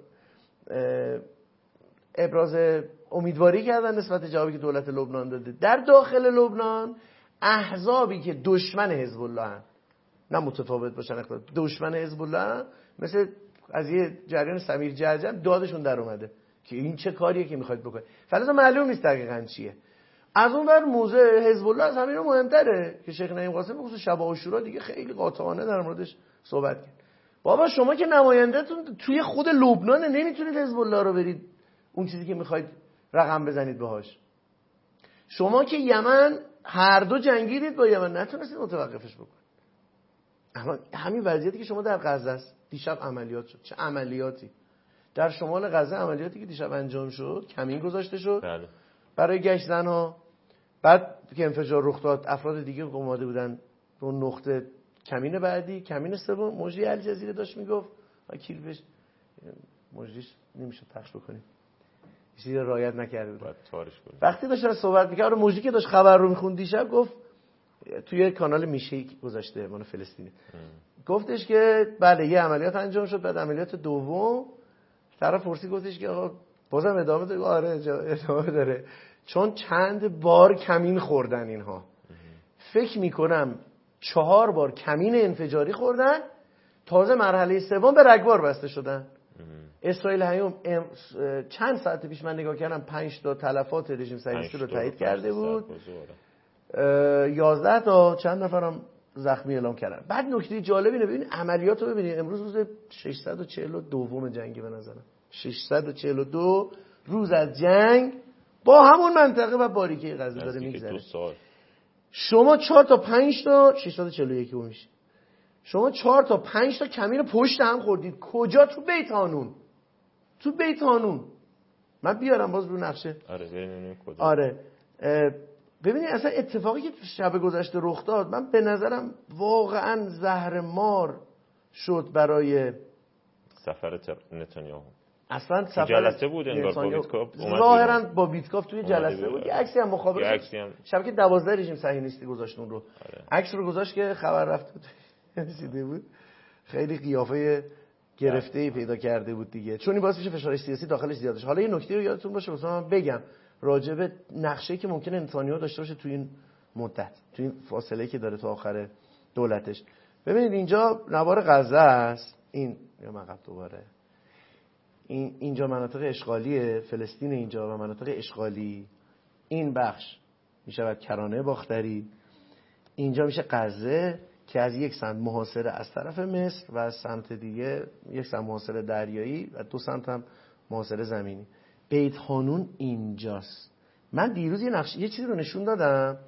ابراز امیدواری کردن نسبت به جوابی که دولت لبنان داده. در داخل لبنان احزابی که دشمن حزب الله هستند، نه متفاوت باشن، دشمن حزب الله، مثل از یه جریان سمیر جرجم دادشون در اومده که این چه کاریه که میخواید بکنید. فلسفه معلوم نیست دقیقاً چیه. از اون ور موضع حزب الله از همین مهمتره که شیخ نعیم قاسم بخصوص شب عاشورا دیگه خیلی قاطعانه در موردش صحبت کرد. بابا شما که نمایندهتون توی خود لبنان نمیتونید حزب الله رو برید اون چیزی که میخواید رقم بزنید باهاش. شما که یمن هر دو جنگیدید با یمن نتونستید متوقفش بکنید. اما همین وضعیتی که شما در غزه است، دیشب عملیات شد. چه عملیاتی در شمال غزه، عملیاتی که دیشب انجام شد، کمین گذاشته شد بله. برای گشت زنها. بعد که انفجار رخ داد افراد دیگه اومده بودن رو نقطه کمین بعدی، کمین سوم. مجری الجزیره داشت میگفت کیل بش مجریش نمیشه پخش بکنیم، چیزی رعایت نکرده بود. وقتی داشت صحبت می‌کرد مجری که داشت خبر رو می‌خوند دیشب، گفت توی کانال میشی گذاشته مال فلسطینی، گفتش که بله یه عملیات انجام شد، بعد عملیات دوم طرف پرسید گفتش که آقا بازم ادامه داره؟ آره ادامه داره، چون چند بار کمین خوردن اینها. فکر میکنم چهار بار کمین انفجاری خوردن، تازه مرحله سوم به رگبار بسته شدن. اسرائیل هیوم چند ساعت پیش من نگاه کردم پنج تا تلفات رژیم صهیونیستی رو تایید کرده بود، یازده تا چند نفرم زخمی اعلام کردن. بعد نکته جالب اینه، ببینید عملیات رو ببینید، امروز روز ششصد و چهل و دو جنگی به نظرم، ششصد و چهل و دو روز از جنگ با همون منطقه و باریکه غزه داره میگذره. شما چهار تا پنج تا ششصد و چهل و یک میشه، شما چهار تا پنج تا کمین پشت هم خوردید. کجا؟ تو بیت هانون. تو بیت هانون. من بیارم باز رو نقشه. آره ببینیم کجا. آره ببینید اصلا اتفاقی که شب گذشته رخ داد، من به نظرم واقعا زهر مار شد برای سفر نتانیاهو. اصلا سفر جلسه بود انگار با بیتکاف، ظاهرا با بیتکاف توی جلسه بود. یه عکسی هم مخابرش هم... شبکه دوازده رژیم صهیونیستی گذاشت اون رو. آره. عکس رو گذاشت که خبر رفت بود رسیده بود. خیلی قیافه گرفته‌ای پیدا کرده بود دیگه، چون این باعث میشه فشار سیاسی داخلش زیاد بشه. حالا یه نکته رو یادتون باشه مثلا من بگم راجع به نقشه‌ای که ممکنه نتانیاهو داشته باشه توی این مدت، توی این فاصله که داره تا آخر دولتش. ببینید اینجا نوار غزه است، این یا مقب دوباره این اینجا مناطق اشغالیه، فلسطین اینجا و مناطق اشغالی. این بخش میشود کرانه باختری، اینجا میشه غزه که از یک سمت محاصره از طرف مصر و از سمت دیگه یک سمت محاصره دریایی و دو سمت هم محاصره زمینی. بیت هانون اینجاست. من دیروز یه نقشه یه چیزی رو نشون دادم،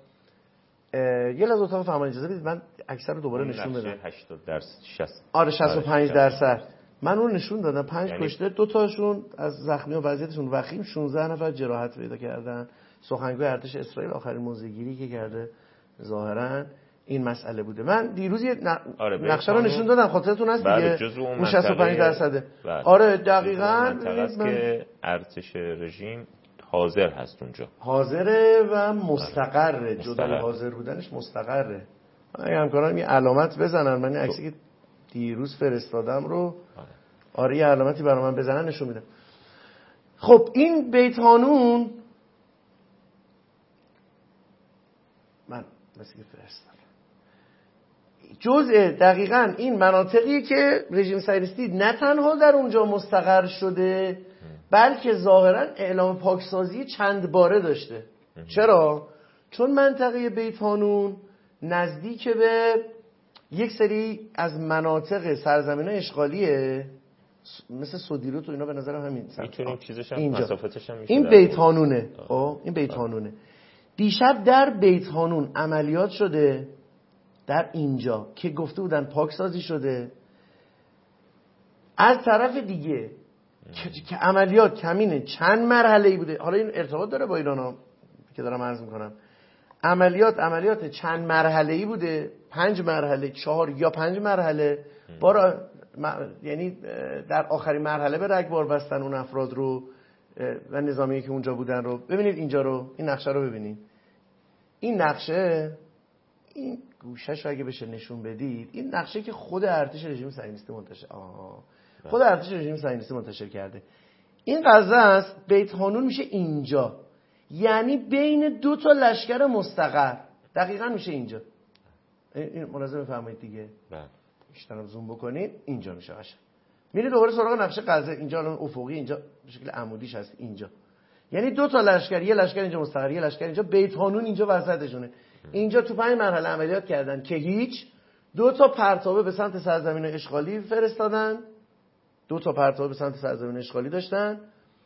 یه لحظه اتاق فرمان اجازه بدید من اکثر رو دوباره نشون بدم. هشتاد درصد شصت آره شصت و پنج درصد من اون نشون دادم. پنج یعنی... کشته، دو تاشون از زخمی و وضعیتشون وخیم، شانزده نفر جراحت پیدا کردن. سخنگوی ارتش اسرائیل آخرین موضع‌گیری که کرده ظاهرا این مسئله بوده. من دیروز یه ن... آره نقشه رو نشون دادم، خاطرتون هست دیگه، اون شصت و پنج درصده. آره دقیقاً منطقه که ارتش رژیم حاضر هست اونجا، حاضره و مستقره. جدا حاضر بودنش مستقره. اگه همکاران یه علامت بزنن، من این عکسی که دیروز فرستادم رو آره یه علامتی برای من بزنن نشون میدم. خب این بیت هانون من مثل که فرستادم جزء دقیقاً این مناطقی که رژیم صهیونیستی نه تنها در اونجا مستقر شده بلکه ظاهراً اعلام پاکسازی چند باره داشته. چرا؟ چون منطقه بیت هانون نزدیک به یک سری از مناطق سرزمین اشغالیه، مثل سودیروت و اینا، به نظرم همین میتونیم چیزش هم اینجا. مسافتش هم میشه. این بیت هانونه. خب این بیت هانونه. دیشب در بیت هانون عملیات شده، در اینجا که گفته بودن پاکسازی شده. از طرف دیگه که, که عملیات کمینه چند مرحله‌ای بوده. حالا این ارتباط داره با ایران ها که دارم عرض میکنم. عملیات عملیات چند مرحله‌ای بوده، پنج مرحله، چهار یا پنج مرحله. بارا م... یعنی در آخرین مرحله به رگبار بستن اون افراد رو و نظامی که اونجا بودن رو. ببینید اینجا رو، این نقشه رو ببینید. این نقشه، این گوشش رو اگه بشه نشون بدید، این نقشه که خود ارتش رژیم صهیونیستی منتشر آها خود ارتش رژیم صهیونیستی منتشر کرده. این غزه است. بیت هانون میشه اینجا، یعنی بین دو تا لشکر مستقر دقیقاً میشه اینجا. این ملاحظه بفرمایید دیگه. بله. بیشتر زوم بکنید اینجا میشه قشنگ. میرید دوباره سراغ نقشه غزه. اینجا الان افقی، اینجا به شکل عمودیش هست اینجا. یعنی دو تا لشکر، یه لشکر اینجا مستقر، یه لشکر اینجا. بیت هانون اینجا وسطشونه. اینجا تو پنج مرحله عملیات کردن که هیچ. دو تا پرتابه به سمت سرزمین اشغالی فرستادن. دو تا پرتابه به سمت سرزمین اشغالی داشتن.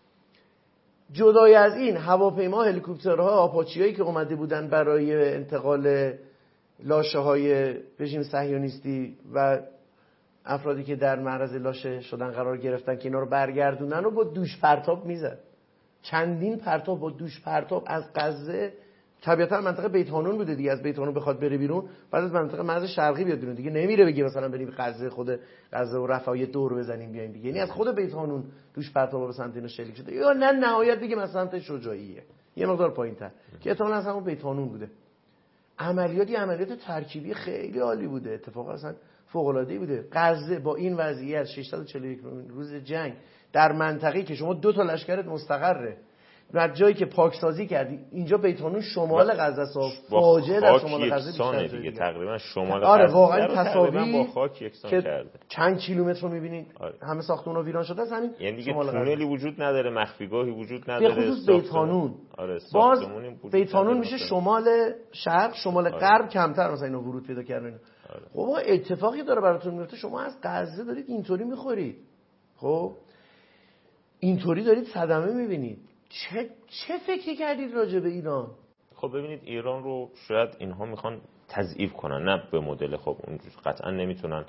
جدای از این هواپیما، هلیکوپترها، آپاچیایی که اومده بودن برای انتقال لاشه‌های رژیم صهیونیستی و افرادی که در معرض لاشه شدن قرار گرفتن که اینا رو برگردونن، رو با دوش پرتاب میزد. چندین پرتاب با دوش پرتاب از غزه، طبیعتا منطقه بیت هانون بوده دیگه، از بیت هانون بخواد بره بیرون بعد از منطقه مرز شرقی بیاد بیرون دیگه، نمیره بگه مثلا بریم غزه، خود غزه و رفح یه دور بزنیم بیایم دیگه. یعنی از خود بیت هانون دوش پرتاب به سمت اینا شلیک شده، یا نه نهایت دیگه مثلا سمت شجاعیه یه مقدار پایین‌تر که احتمالاً از همون بیت هانون بوده. عملیاتی عملیات ترکیبی خیلی عالی بوده، اتفاقا اصلا فوق‌العاده‌ای بوده. غزه با این وضعیت ششصد و چهل و یک روز جنگ در منطقه‌ای که شما دو تا لشکرت مستقره، در جایی که پاکسازی کردی، اینجا بیت هانون شمال غزه است، فاجعه در شمال غزه بیشتر دیگه تقریبا شمال آره واقعا تصاویر با خاک یکسان کرده. چند کیلومتر رو می‌بینید آره. همه ساختمان‌ها ویران شده است. همین یعنی دیگه تونلی وجود نداره، مخفیگاهی وجود نداره. به خصوص بیت هانون. آره باز بیت هانون میشه شمال شرق، شمال آره. غرب کمتر مثلا اینا ورود پیدا کردن. آره. خب اتفاقی داره براتون میفته، شما از غزه دارید اینطوری میخورید، خب اینطوری دارید صدمه میبینید. چه چه فکری کردید راجع به ایران؟ خب ببینید ایران رو شاید اینها میخوان تضعیف کنن، نه به مدل، خب اونجوری قطعا نمیتونن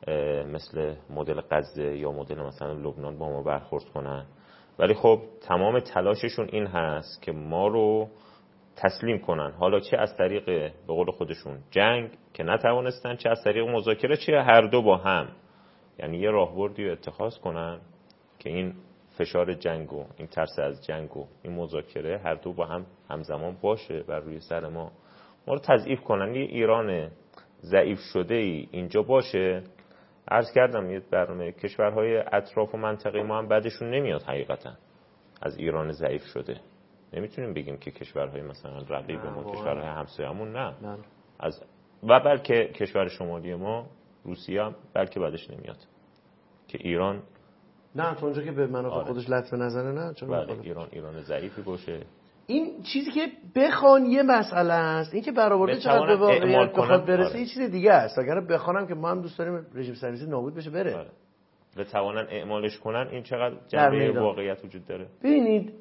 مثل مدل غزه یا مدل مثلا لبنان با ما برخورد کنن، ولی خب تمام تلاششون این هست که ما رو تسلیم کنن، حالا چه از طریق به قول خودشون جنگ که نتوانستن، چه از طریق مذاکره، چه هر دو با هم. یعنی یه راهبردی رو اتخاذ کنن که این فشار جنگ و این ترس از جنگ و این مذاکره هر دو با هم همزمان باشه و روی سر ما ما رو تضعیف کنن. یه ایران ضعیف شده ای اینجا باشه. عرض کردم یه برنامه کشورهای اطراف و منطقه ما هم بعدشون نمیاد حقیقتا از ایران ضعیف شده. نمیتونیم بگیم که کشورهای مثلا رقیب ما، کشورهای همسایه‌مون نه. نه از و بلکه کشور شمالی ما روسیه هم بلکه بعدش نمیاد که ایران نه تا اونجا که به منافع آره. خودش لطمه نزنه، نه چون بله ایران ایران ضعیفی باشه. این چیزی که بخوان یه مسئله است، این که برآورده چقدر به واقعیت بخواد برسه آره. یه چیز دیگه است. اگر بخوانم که ما هم دوست داریم رژیم صهیونیستی نابود بشه بره آره. بتوانن اعمالش کنن، این چقدر جنبه واقعیت وجود داره. ببینید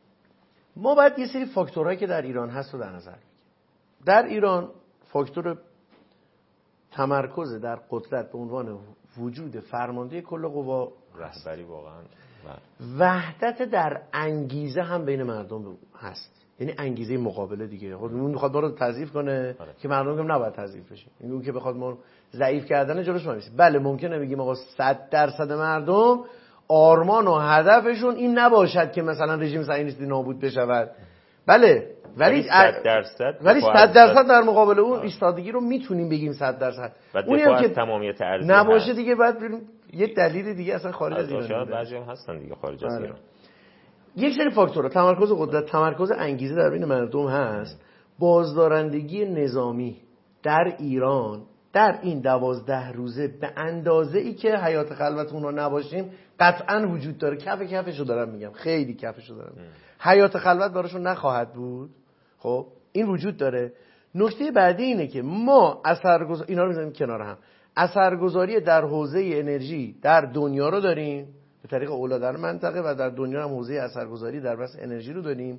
ما باید یه سری فاکتورهایی که در ایران هست رو در نظر بگیریم. در ایران فاکتور تمرکز در قدرت به عنوان وجود فرمانده کل قوا، رهبری واقعا وحدت در انگیزه هم بین مردم هست، یعنی انگیزه مقابله دیگه. خود اون میخواد ما رو تضعیف کنه آره. که مردم هم نباید تضعیف بشه. این اون که بخواد ما ضعیف کردن جلوش ما نیست. بله ممکنه بگیم آقا صد درصد مردم آرمان و هدفشون این نباشد که مثلا رژیم صهیونیستی نابود بشود، بله، ولی صد درصد ولی صد درصد در مقابل اون ایستادگی رو میتونیم بگیم صد درصد. اونی هم که تمامیت ارزی نباشه هست. دیگه بعد بریم یه دلیل دیگه اصلا خارج از ایران. شاید بعضی هم هستن دیگه خارج از ایران. یک سری فاکتورها، تمرکز قدرت، تمرکز انگیزه در بین مردم هست. بازدارندگی نظامی در ایران در این دوازده روزه به اندازه ای که حیات خلوت اونها نباشیم قطعا وجود داره. کف کفشو دارم میگم، خیلی کفشو دارم. حیات خلوت براشون نخواهد بود. خب این وجود داره. نکته بعدی اینه که ما اثرگذاری، اینا رو می‌ذاریم کنار هم، اثرگذاری در حوزه انرژی در دنیا رو داریم به طریق اولا در منطقه و در دنیا هم حوزه اثرگذاری در بحث انرژی رو داریم.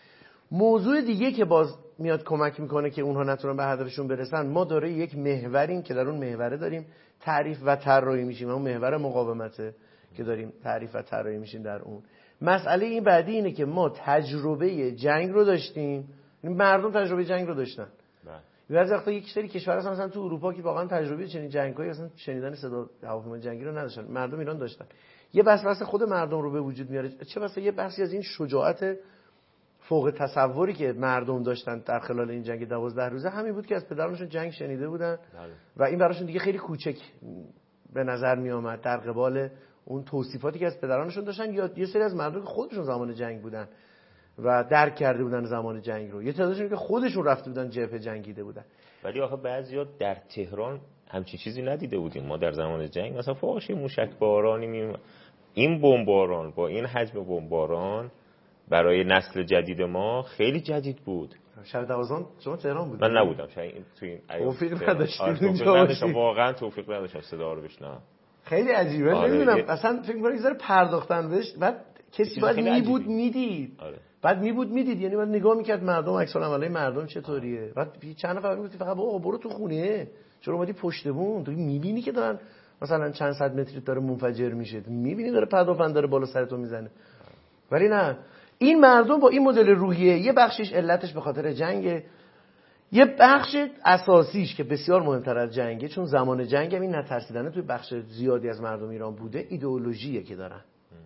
موضوع دیگه که باز میاد کمک میکنه که اونها نتونن به هدفشون برسن، ما داره یک محوریم که در اون محوره داریم تعریف و طراحی میشیم، اون محور مقاومته که داریم تعریف و طراحی میشیم در اون. مسئله این بعدی اینه که ما تجربه جنگ رو داشتیم، مردم تجربه جنگ رو داشتن. بعضی وقتا یک سری کشورها هستن مثلا تو اروپا که واقعا تجربه چنین جنگایی مثلا شنیدن صدا هواپیمای جنگی رو نداشتن، مردم ایران داشتن. یه بحث واسه خود مردم رو به وجود میاره، چه بسا یه بحثی از این شجاعت فوق تصوری که مردم داشتن در خلال این جنگ دوازده روزه همین بود که از پدرانشون جنگ شنیده بودن و این براشون دیگه خیلی کوچک به نظر می اومد در قبال اون توصیفاتی که از پدرانشون داشتن یا یه سری از مردم که خودشون زمان جنگ بودن و درک کرده بودن زمان جنگ رو، یه تعدادشون که خودشون رفته بودن جبهه جنگیده بودن. ولی آخه بعضیا در تهران همچین چیزی ندیده بودیم. ما در زمان جنگ مثلا فوقش موشک بارانی می این بمباران با این حجم بمباران برای نسل جدید ما خیلی جدید بود. شب دوازده شما تهران بودید؟ من نبودم شاید تو این توفیق نداشتم اینجا واقعا توفیق نداشتم صدا رو بشنوم. خیلی عجیبه. آره نمیدونم اصلا فکر می‌کنم یه ذره پرداختن بهش، بعد کسی باید می بود میدید. آره. بعد می بود میدید، یعنی بعد نگاه میکرد مردم عکس العملای مردم چطوریه. بعد چند نفر میگفت فقط بابا برو تو خونه، چرا اومدی پشت بون؟ تو میبینی که دارن مثلا چند صد متری داره منفجر میشه، میبینی داره پدافند داره بالا سرتون میزنه. ولی نه، این مردم با این مدل روحیه، یه بخشش علتش به خاطر جنگه، یه بخش اساسیش که بسیار مهمتر از جنگه، چون زمان جنگ هم این نترسیدنه توی بخش زیادی از مردم ایران بوده، ایدئولوژیه که دارن.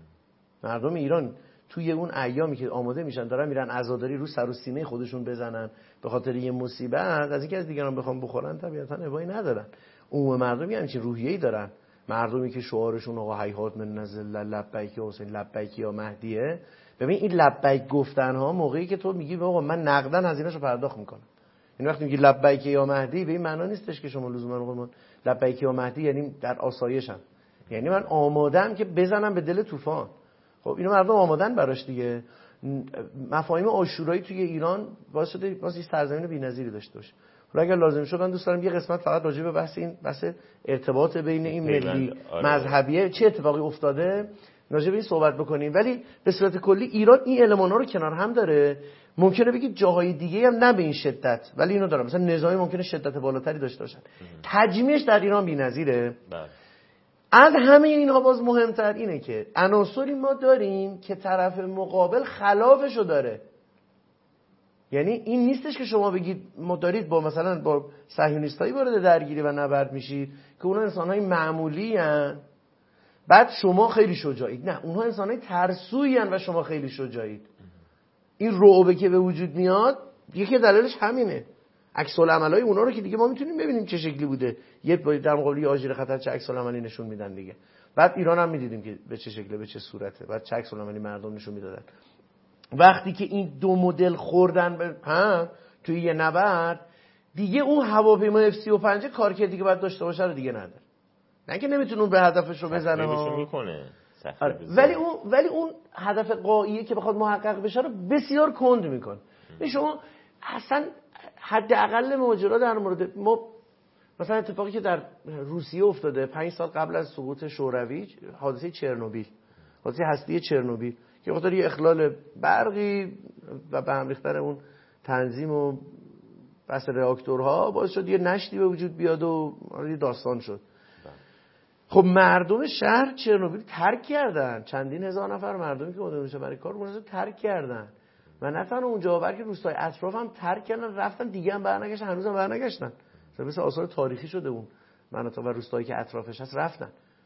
مردم ایران توی اون ایامی که آماده میشن دارن میرن عزاداری رو سر و سینه خودشون بزنن به خاطر یه مصیبت، از اینکه از دیگران بخوام بخورن طبیعتا ابایی ندارن. عموم مردم همین روحیه‌ای دارن. مردمی که شعارشون آقا هیهات من نزل لبیک حسین لبیک یا مهدیه. ببین این لبیک گفتن ها موقعی که تو میگی آقا من نقدن هزینه‌شو پرداخت میکنم، این وقتی میگی لبیک یا مهدی به این معنا نیستش که شما لزوما قربان لبیک یا مهدی یعنی در آسایشم، یعنی من آماده‌ام که بزنم به دل طوفان. خب اینو مردم آمادن براش دیگه. مفاهیم عاشورایی توی ایران باعث شده واسه سرزمین بی‌نظیری داشته باشه. حالا اگر لازم شد من دوست دارم یه قسمت فقط راجع به بحث این بحث ارتباط بین این ملی مذهبیه چه اتفاقی افتاده راجع به این صحبت بکنیم. ولی به صورت کلی ایران این المانا رو کنار هم داره. ممکنه بگید جاهای دیگه هم نه به این شدت، ولی اینو دارم. مثلا نظامی ممکنه شدت بالاتری داشته باشن، تجمیعش در ایران بی‌نظیره. از همه اینها باز مهمتر اینه که عناصری ما داریم که طرف مقابل خلافشو داره. یعنی این نیستش که شما بگید ما دارید با مثلا با صهیونیستایی وارد درگیری و نبرد میشید که اونها انسانهای معمولی هن بعد شما خیلی شجاعید. نه، اونها انسانهای ترسویی هن و شما خیلی شجاعید. این رعبه که به وجود میاد یکی دلیلش همینه. عکس العملای اونا رو که دیگه ما میتونیم ببینیم چه شکلی بوده. یه در مقابل آژیر خطر چه عکس العملی نشون میدن دیگه. بعد ایران هم میدیدیم که به چه شکله به چه صورته. بعد چه عکس العملی مردم نشون میدادن. وقتی که این دو مدل خوردن به هم توی یه نبرد دیگه اون هواپیما اف سی و پنج کارکردی که باید داشته باشه رو دیگه نداره. نه که نمیتونه به هدفش رو بزنه ها. میکنه. ولی اون ولی اون هدف قاییه که بخواد محقق بشه رو بسیار کند میکنه. شما اصلا حداقل ماجرا در مورد ما مثلا اتفاقی که در روسیه افتاده پنج سال قبل از سقوط شوروی، حادثه چرنوبیل، حادثه هستی چرنوبیل که بخاطر یه اخلال برقی و به هم ریختن اون تنظیم و بس راکتورها باعث شد یه نشتی به وجود بیاد و یه داستان شد. خب مردم شهر چرنوبیل ترک کردن، چندین هزار نفر مردمی که اومده برای کار اونجا ترک کردن و نه تنها اونجا بلکه روستای اطراف هم ترک کردن، رفتن دیگه هم برنگشتن، هنوزم برنگشتن. مثل آثار تاریخی شده اون مناطق و روستایی که اطرافش هست رفتن.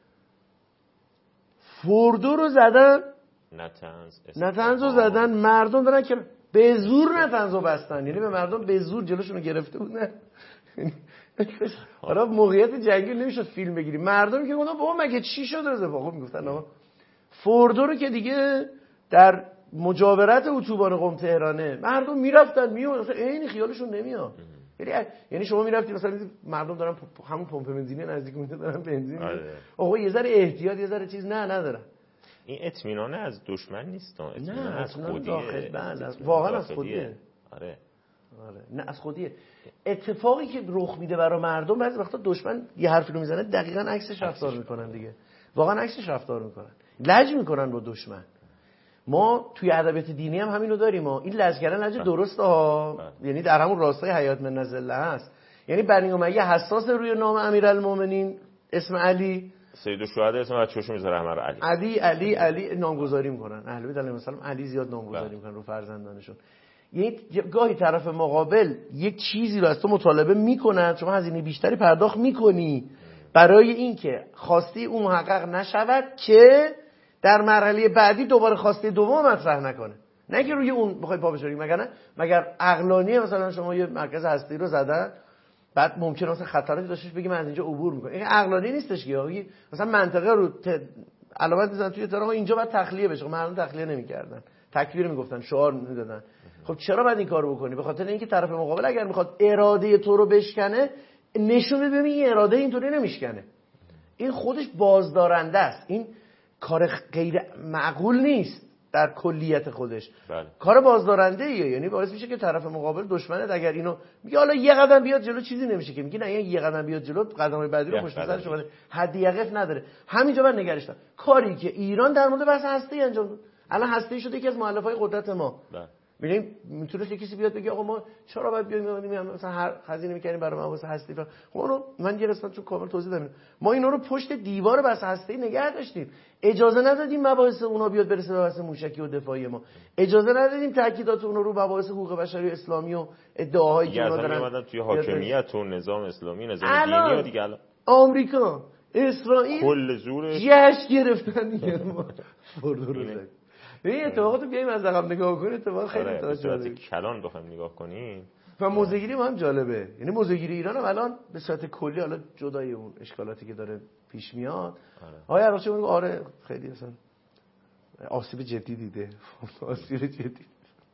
فوردو رو زدن، نتنز نتنز رو زدن، مردم دارن که به زور نتنز رو بستن، یعنی به مردم به زور جلوشون رو گرفته بودن. حالا موقعیت جنگی نمیشد فیلم بگیری. مردمی که گفتن بابا مگه چی شد از اتفاق میگفتن آقا فوردو رو که دیگه در مجاورت اتوبان قم تهرانه مردم میرفتن میون اصلا عین خیالشون نمیاد. یعنی یعنی شما میرفتی مثلا مردم دارن همون پمپ بنزینی نزدیک اونجا دارن بنزین آقا یه ذره احتیاط یه ذره چیز نه ندارن. این اطمینان از دشمن نیست، اطمینان نه از خودیه. واقعا از خودیه. آره آره نه از خودیه. اتفاقی که رخ میده برای مردم بعضی وقتا دشمن یه حرفی رو میزنه دقیقاً عکسش رفتار میکنن دیگه، واقعا عکسش رفتار میکنن، لج میکنن با دشمن. ما توی ادبیات دینی هم همینو داریم، ما این لج کردن لج درسته ها، یعنی در همون راستای حیات من نزله هست. یعنی بنی امیه حساس روی نام امیرالمومنین اسم علی، سید الشهدا اسم بچه‌شو میذاره احمد علی علی علی علی نامگذاری میکنن اهل بیت علیهم السلام، علی زیاد نامگذاری میکنن رو فرزندانشون. یعنی گاهی طرف مقابل یک چیزی رو از تو مطالبه میکنن، شما هزینه بیشتری پرداخت میکنی برای اینکه خواسته اون محقق نشود که در مرحله بعدی دوباره خواسته دوم مطرح نکنه، نه که روی اون بخوای پا بشوری. مگر نه مگر عقلانیه مثلا شما یه مرکز هستی رو زدن بعد ممکنه مثلا خطراتی داشتش بگی من از اینجا عبور میکنم، این عقلانی نیستش که مثلا منطقه رو ت... علامت میزنن توی تهران اینجا باید تخلیه بشه، مردم تخلیه نمیکردن، تکبیر میگفتن، شعار میدادن. خب چرا باید این کارو بکنی؟ به خاطر اینکه طرف مقابل اگر میخواد اراده تو رو بشکنه نشون بده ببین این اراده اینطوری نمیشکنه، این خودش بازدارنده است، این کار غیر معقول نیست در کلیت خودش. بله. کار بازدارنده ایه، یعنی باعث میشه که طرف مقابل دشمنت اگر اینو میگه حالا یه قدم بیاد جلو چیزی نمیشه که، میگه نه یه قدم بیاد جلو قدم‌های بعدی رو پشت سرش اومده، حد یقف نداره. همینجا باید نگرش داشت کاری که ایران در مورد بحث هسته انجام داد. الان هسته شده یکی از مؤلفه‌های قدرت ما. بله. ببین میتونه یه کسی بیاد بگه آقا ما چرا باید بیایم مثلا هر خزینه می‌کنیم برای مباحث هستی. خب اونو من یه قسمت چون کامل توضیح دادم، ما اینا رو پشت دیوار بحث هستی نگه داشتیم، اجازه ندادیم مباحث اونا بیاد برسه به بحث موشکی و دفاعی ما، اجازه ندادیم تاکیدات اونا رو مباحث حقوق بشری و اسلامی و ادعاهایی که اونا دارن اومدن توی حاکمیت و نظام اسلامی نظام دینی و دیگه. الان آمریکا اسرائیل کل زورش جشن گرفتن دیگه ما فردو رو زد. این اتفاقاتو بیایم از رقم نگاه کنیم، اتفاق خیلی جالبه. کلان بخوایم نگاه کنیم و موزه‌گیری ما هم جالبه، یعنی موزه‌گیری ایران هم الان به صورت کلی حالا جدای اون اشکالاتی که داره پیش میاد آیا عراقچی میگه آره خیلی اصلا آسیب جدی دیده آسیب جدی.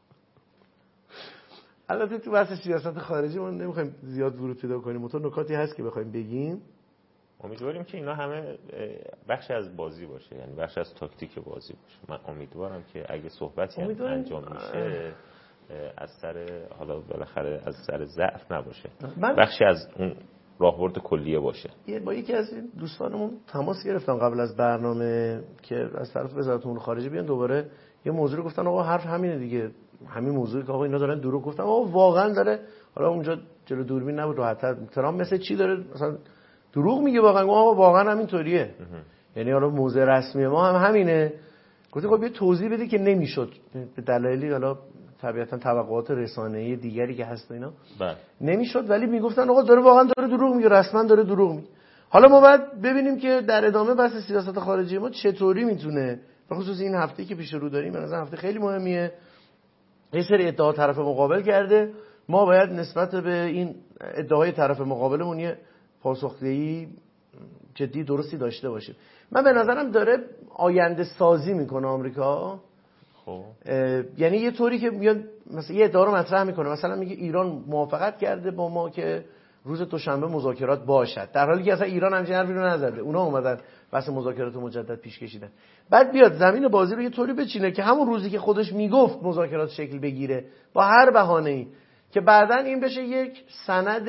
البته تو بحث سیاست خارجی ما نمیخوایم زیاد ورود پیدا کنیم، تو نکاتی هست که بخوایم بگیم. امیدواریم که اینا همه بخش از بازی باشه، یعنی بخش از تاکتیک بازی باشه. من امیدوارم که اگه صحبتی انجام میشه از سر حالا بالاخره از سر ضعف نباشه، بخشی از اون راهبرد کلیه باشه. با یکی از دوستانمون تماس گرفتم قبل از برنامه که از طرف وزارت امور خارجه بیان دوباره یه موضوع رو گفتن آقا حرف همینه دیگه، همین موضوعی که آقا اینا دارن دروغ گفتن. آقا واقعا داره، حالا اونجا جلو دوربین نبود راحت‌تر، ترامپ مثل چی داره مثلا دروغ میگه واقعا؟ آقا واقعا همینطوریه، یعنی حالا موضع رسمی ما هم همینه. گفت خب یه توضیح بده که نمیشد به دلایلی حالا طبیعتا توقعات رسانه‌ای دیگری که هست اینا بله نمیشد، ولی میگفتن آقا داره واقعا داره دروغ میگه، رسما داره دروغ میگه. حالا ما باید ببینیم که در ادامه بحث سیاست خارجی ما چطوری میتونه، به خصوص این هفته‌ای که پیش رو داریم، به نظر هفته خیلی مهمیه، یه سری ادعا طرف مقابل کرده، ما باید نسبت به این ادعای طرف مقابلمون یه پاسخگویی جدی درستی داشته باشیم. من به نظرم داره آینده سازی میکنه آمریکا. خب یعنی یه طوری که میاد مثلا یه ادعا رو مطرح میکنه، مثلا میگه ایران موافقت کرده با ما که روز دوشنبه مذاکرات باشد، در حالی که اصلا ایران همچین حرفی رو نزده، اونا اومدن بحث مذاکرات رو مجدد پیش کشیدن. بعد بیاد زمین بازی رو یه طوری بچینه که همون روزی که خودش میگفت مذاکرات شکل بگیره با هر بهانه‌ای، که بعداً این بشه یک سند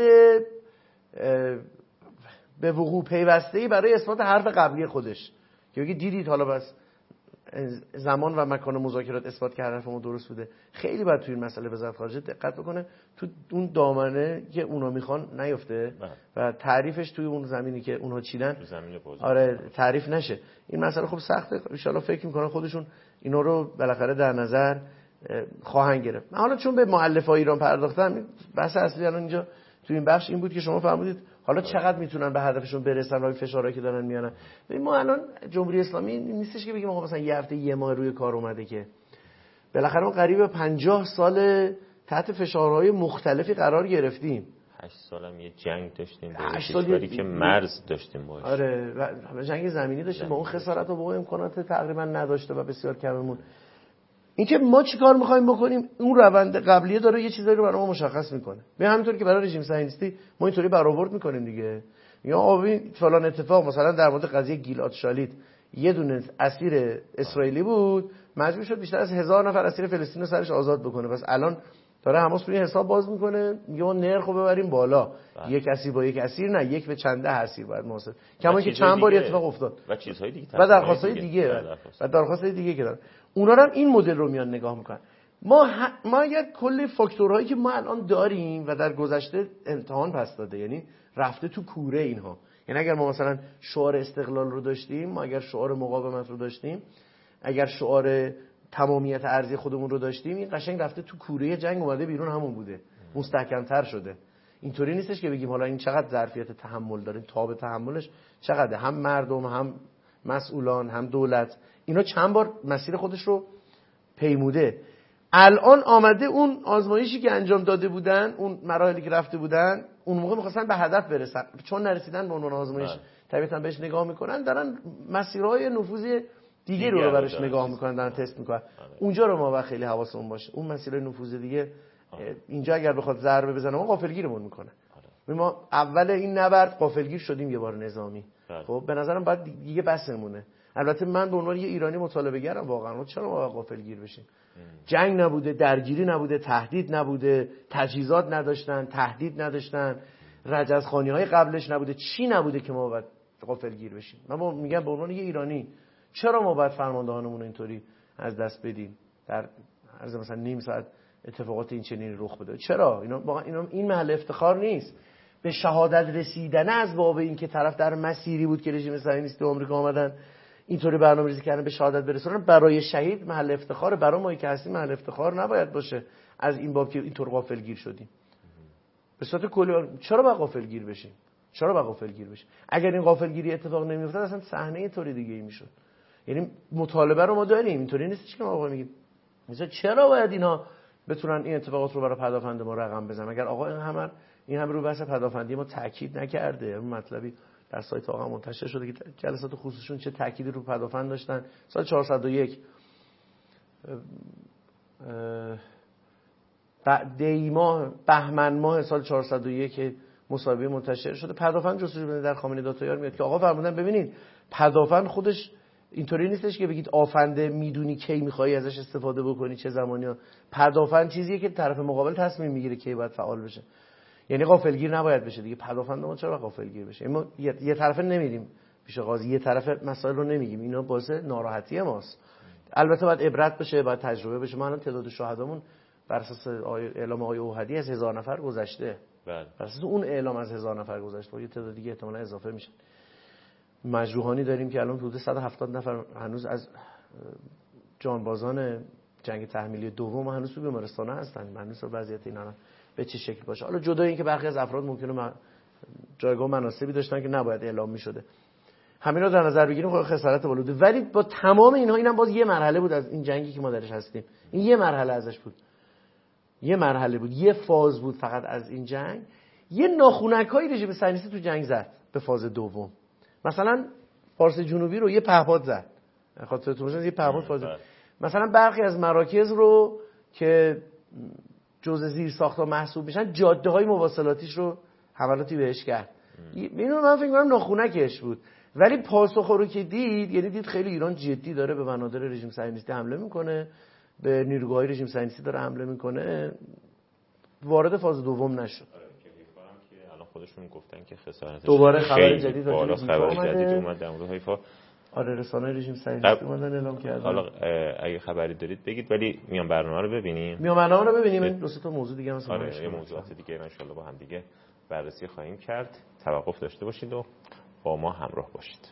به وقوع پیوسته‌ای برای اثبات حرف قبلی خودش، که بگید دیدید حالا بس زمان و مکان مذاکرات اثبات که حرف ما درست بوده. خیلی باید توی این مسئله وزارت خارجه دقت بکنه تو اون دامنه که اونا میخوان نیفته و تعریفش توی اون زمینی که اونها چیدن آره تعریف نشه. این مسئله خب سخته، ان شاءالله فکر میکنن خودشون اینا رو بالاخره در نظر خواهند گرفت. من حالا چون به مؤلفه‌های ایران پرداختم، بحث اصلی الان اینجا تو این بخش این بود که شما فرمودید حالا چقدر میتونن به هدفشون برسن و این فشارهایی که دارن میانن. ببین ما الان جمهوری اسلامی نیستش که بگیم آقا مثلا یه هفته یه ماه روی کار اومده، که بالاخره ما قریب پنجاه سال تحت فشارهای مختلفی قرار گرفتیم. هشت سال هم یه جنگ داشتیم با کشوری که مرز داشتیم باهاش. آره و جنگ زمینی داشتیم با اون خسارت و با اون امکانات تقریبا نداشته و بسیار کممون. اینکه ما چیکار می‌خوایم بکنیم، اون روند قبلیه داره یه چیزایی رو برای ما مشخص میکنه. به همینطور که برای رژیم صهیونیستی ما اینطوری برآورد میکنیم دیگه، یا آبی فلان اتفاق مثلا در مورد قضیه گیلاد شالید یه دونه اسیر اسرائیلی بود، مجبور شد بیشتر از هزار نفر اسیر فلسطینی رو سرش آزاد بکنه. پس الان داره حماس روی حساب باز میکنه، میگه ما نرخو ببریم بالا. بله. یک اسیر با یک اسیر نه، یک به چنده اسیر باید محاسبه. کما که چند بار اتفاق افتاد و چیزهای دیگه و درخواستای دیگه, دیگه. و درخواستای دیگه که دارن، اونا هم این مدل رو میان نگاه میکنن. ما ه... ما اگر کل فاکتورهایی که ما الان داریم و در گذشته امتحان پس داده، یعنی رفته تو کوره اینها، یعنی اگر ما مثلا شعار استقلال رو داشتیم، ما اگر شعار مقاومت رو داشتیم، اگر شعار تمامیت ارضی خودمون رو داشتیم، این قشنگ رفته تو کوره جنگ اومده بیرون، همون بوده، مستحکم‌تر شده. اینطوری نیستش که بگیم حالا این چقدر ظرفیت تحمل داره، تاب تحملش چقدره، هم مردم، هم مسئولان، هم دولت، اینا چند بار مسیر خودش رو پیموده. الان آمده اون آزمایشی که انجام داده بودن، اون مراحلی که رفته بودن، اون موقع می‌خواستن به هدف برسن، چون نرسیدن به عنوان آزمایش طبیعتاً بهش نگاه میکنن، دارن مسیرهای نفوذ دیگه رو رو برش نگاه میکنن، دارن تست میکنن. اونجا رو ما باید خیلی حواسمون باشه، اون مسیرهای نفوذ دیگه اینجا اگر بخواد ضربه بزنه ما غافلگیرمون میکنه. ما اول این نبرد غافلگیر شدیم یه بار نظامی. خب به نظرم بعد دیگه بسمونه. البته من به عنوان یه ایرانی مطالبه گرم، واقعا چرا ما غافلگیر بشیم؟ جنگ نبوده، درگیری نبوده، تهدید نبوده، تجهیزات نداشتن، تهدید نداشتن، رجزخوانی‌های قبلش نبوده، چی نبوده که ما باید غافلگیر بشیم؟ من میگم به عنوان یه ایرانی چرا ما باید فرماندهانمون اینطوری از دست بدیم؟ در عرض مثلا نیم ساعت اتفاقات این چنینی رخ بده. چرا؟ اینا واقعا اینا این محل افتخار نیست. به شهادت رسیدن از باب این که طرف در مسیری بود که رژیم صهیونیستی آمریکا اومدن اینطوری برنامه‌ریزی کردن به شهادت برسونن، برای شهید محل افتخار، برای ما که هستیم محل افتخار نباید باشه از این باب که اینطور غافلگیر شدیم. به صورت کلی چرا باید غافلگیر بشیم؟ چرا باید غافلگیر بشیم؟ اگر این غافلگیری اتفاق نمی‌افتاد اصلا صحنه طوری دیگه‌ای میشد. یعنی مطالبه رو ما داریم، اینطوری نیست که ما آقا میگیم مثلا چرا باید اینا بتونن این اتفاقات رو برای پدافند ما رقم بزنن؟ اگر آقا این همه این هم رو بحث پدافندی ما تاکید نکرده، اون مطلبی در سایت آقا منتشر شده که جلسات خصوصیشون چه تأکیدی رو پدافند داشتن. سال چهارصد و یک دی ماه بهمن ماه سال چهارصد و یک مصاحبه منتشر شده، پدافند جستجو بده در خامنه داتایار میاد که آقا فرمودن ببینید پدافند خودش اینطوری نیستش که بگید آفنده میدونی کی میخوای ازش استفاده بکنی چه زمانی ها. پدافند چیزیه که طرف مقابل تصمیم میگیره کی باید فعال بشه، یعنی غافلگیر نباید بشه دیگه. پدافند ما چرا غافلگیر بشه؟ ما یه طرفه نمیریم پیش قاضی، یه طرفه مسائل رو نمیگیم، اینا باعث ناراحتی ماست. البته باید عبرت بشه، باید تجربه بشه. ما الان تعداد شهدامون بر اساس اعلام آقای اوحدی از هزار نفر گذشته. بله. بر اساس اون اعلام از هزار نفر گذشته، با یه تعداد دیگه احتمالاً اضافه میشه. مجروحانی داریم که الان حدود صد و هفتاد نفر هنوز از جانبازان جنگ تحمیلی دوم هنوز تو بیمارستان هستن. هنوز وضعیت اینا به چه شکل باشه. حالا جدا اینکه برخی از افراد ممکنه جایگاه مناسبی داشتن که نباید اعلام می‌شده، همین رو در نظر بگیریم خب خسارت بالوده. ولی با تمام اینها اینم باز یه مرحله بود از این جنگی که ما درش هستیم. این یه مرحله ازش بود، یه مرحله بود، یه فاز بود فقط از این جنگ. یه ناخونکایی رژیم صهیونیستی تو جنگ زد به فاز دوم. مثلا فارس جنوبی رو یه پهپاد زد، خاطرتون باشه یه پهپاد فاز. مثلا برخی از مراکز رو که جزء زیر ساخت‌ها محسوب میشن جاده‌های مواصلاتیش رو حملاتی بهش کرد. اینو من فکر می‌کنم ناخونکش بود، ولی پاسخ رو که دید، یعنی دید خیلی ایران جدی داره به بنادر رژیم صهیونیستی حمله میکنه، به نیروگاه‌های رژیم صهیونیستی داره حمله میکنه، وارد فاز دوم نشد. الان خودشون گفتن که خسارتش دوباره خبر جدید بالا خبر جدید اومد در مورد حیفا. آره رسانه‌های رژیم صهیونیستی اومدن اعلام کردن. حالا اگه خبری دارید بگید، ولی میام برنامه رو ببینیم. میام برنامه رو ببینیم. این دو سه تا موضوع دیگه مثلا آره یه موضوعات دیگه ان شاءالله با هم دیگه بررسی خواهیم کرد. توقف داشته باشید و با ما همراه باشید.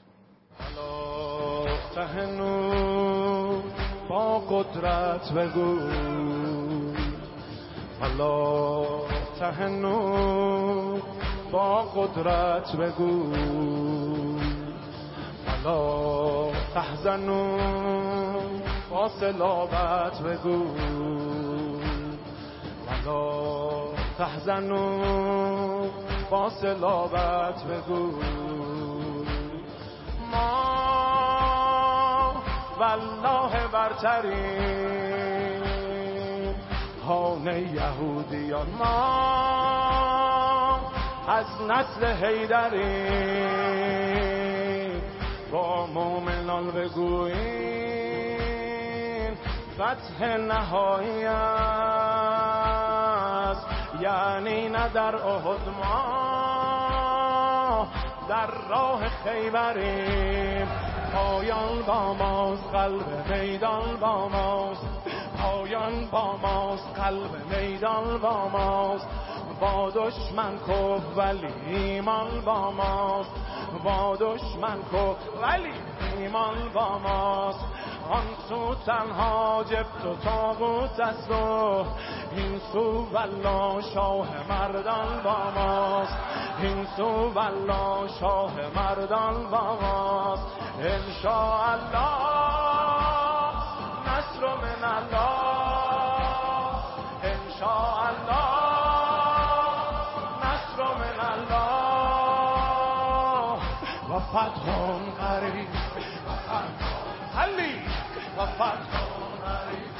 تهنو با قدرت بگو، حالا تهنو با قدرت بگو، حالا تحزنو با صلابت بگو، حالا تحزنو با صلابت بگو. ما والله برترین هانه یهودیان، ما از نسل حیدریم، با مومنان بگوییم فتح نهایی است. یعنی نه در احد ما در راه خیبریم. پایان با ماست قلب میدان با ماست، پایان با ماست قلب میدان با ماست. با دشمن کو ولی ایمان با ماست، با دشمن کو ولی ایمان با ماست. آن سو تنها جبت و تابوت است و این سو والله شاه مردان با ماست، این سو والله شاه مردان با ماست. انشاءالله نصر من الله، انشاءالله نصر من الله. و فتح قریب و فتح حلی و فتح قریب.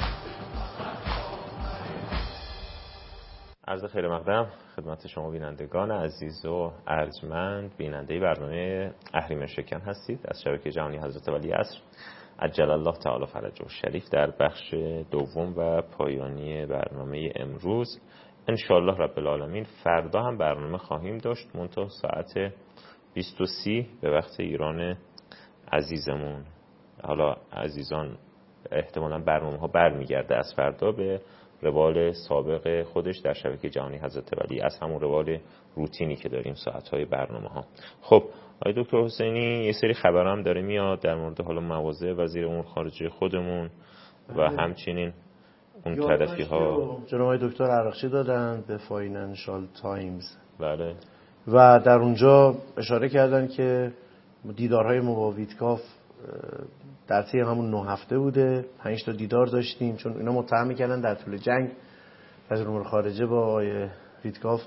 عرض خیر مقدم خدمت شما بینندگان عزیز و ارجمند، بیننده برنامه اهریمن شکن هستید از شبکه جهانی حضرت ولی عصر عجل الله تعالی فرجه الشریف. در بخش دوم و پایانی برنامه امروز ان شاء الله رب العالمین فردا هم برنامه خواهیم داشت، منتها ساعت بیست و سی به وقت ایران عزیزمون. حالا عزیزان احتمالاً برنامه ها برمیگرده از فردا به روال سابق خودش در شبکه جهانی حضرت ولی از همون روال روتینی که داریم ساعت‌های برنامه ها. خب آقای دکتر حسینی یه سری خبر هم داره میاد در مورد حالا مواضع وزیر امور خارجه خودمون و همچنین اون طرفی ها جناب آقای دکتر عراقچی دادن به فاینانشال تایمز. بله. و در اونجا اشاره کردن که دیدارهای ما با ویتکاف در طی همون نه هفته بوده، پنج تا دیدار داشتیم، چون اینا متهم می‌کردن در طول جنگ وزیر امور خارجه با آقای ویتکاف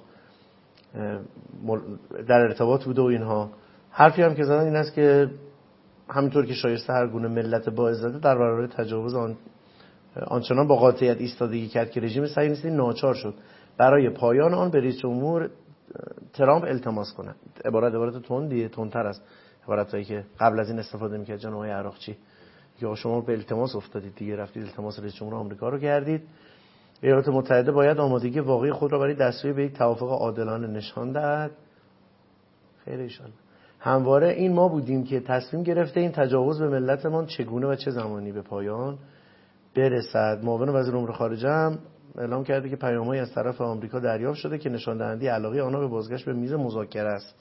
در ارتباط بوده و اینها. حرفی هم که زدن این است که همینطور که شایسته هر گونه ملت با عزت در برابر تجاوز آن آنچنان با قاطعیت ایستادگی کرد که رژیم صهیونیستی ناچار شد برای پایان آن به رئیس جمهور ترامپ التماس کنه. عبارت عبارت تندیه، تندتر است عبارتایی که قبل از این استفاده می‌کرد جناب آقای عراقچی، که شما به التماس افتادید دیگه، رفتید التماس رئیس جمهور آمریکا رو کردید. ایالات متحده باید آمادگی واقعی خود را برای دستیابی به یک توافق عادلانه نشان دهد. خیر ان شاءالله. همواره این ما بودیم که تصمیم گرفته این تجاوز به ملتمان چگونه و چه زمانی به پایان برسد. معاون وزیر امور خارجه هم اعلام کرده که پیام‌هایی از طرف آمریکا دریافت شده که نشان دهنده علاقه آنها به بازگشت به میز مذاکره است.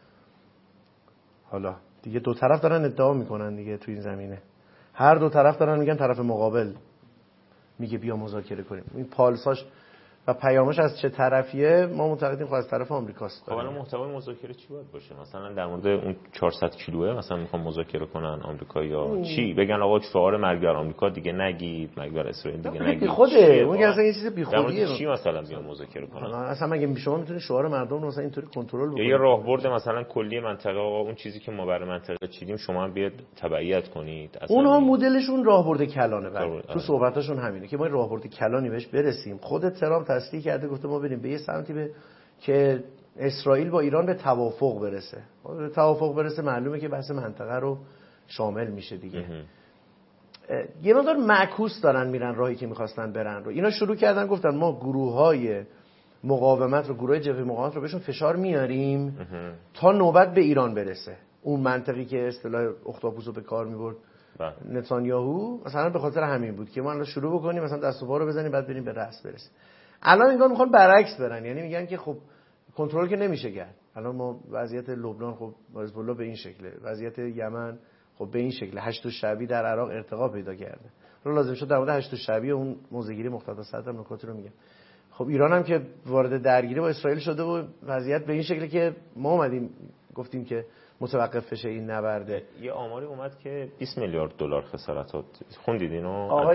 حالا دیگه دو طرف دارن ادعا میکنن دیگه تو این زمینه، هر دو طرف دارن میگن طرف مقابل میگه بیا مذاکره کنیم. این پالساش و پیامش از چه طرفیه ما معتقدیم خب از طرف آمریکاست. خب الان محتوای مذاکره چی باید باشه؟ مثلا در مورد اون چهارصد کیلوه مثلا میخوام مذاکره کنن آمریکایی‌ها چی بگن؟ آقا شعار مرگ بر آمریکا دیگه نگید، مرگ بر اسرائیل دیگه نگید. خوده اون که اصلا یه چیز بیخودیه. چی مثلا بیان مذاکره کنن؟ اصلا مگه شما میتونید شعار مردم رو مثلا اینطوری کنترل بکنید؟ یه راهبرد مثلا کلی منطقه، آقا اون چیزی که ما برای منطقه چیدیم شما هم بیاد تبعیت کنید. اونها مدلشون راهبرد کلانه. بعد تو صحبتاشون همینه که ما راهبرد کلانی بهش برسیم. خود ترامپ تصدیق کرده، گفته ما بریم به یه سمتی به که اسرائیل با ایران به توافق برسه. به توافق برسه معلومه که بحث منطقه رو شامل میشه دیگه. یه مقدار معکوس دارن میرن راهی که میخواستن برن رو. اینا شروع کردن گفتن ما گروه‌های مقاومت رو، گروه جبهه مقاومت رو بهشون فشار میاریم تا نوبت به ایران برسه. اون منطقی که اصطلاح اختاپوس رو به کار میبرد نتانیاهو مثلا به خاطر همین بود که ما الان شروع بکنیم مثلا دست و پا رو بزنیم بعد بریم به رأس برسیم. الان انگار میخوان برعکس برن، یعنی میگن که خب کنترل که نمیشه کرد. الان ما وضعیت لبنان خب حزب الله به این شکله، وضعیت یمن خب به این شکله، هشت شعبی در عراق ارتقا پیدا کرده. حالا لازم شد در مورد هشت شعبی اون موضع‌گیری مختصر صدر نکاتی رو میگم. خب ایران هم که وارد درگیری با اسرائیل شده و وضعیت به این شکله که ما اومدیم گفتیم که متوقف بشه این نبرده. یه آماری اومد که بیست میلیارد دلار خسارت خوندید اینو؟ آقای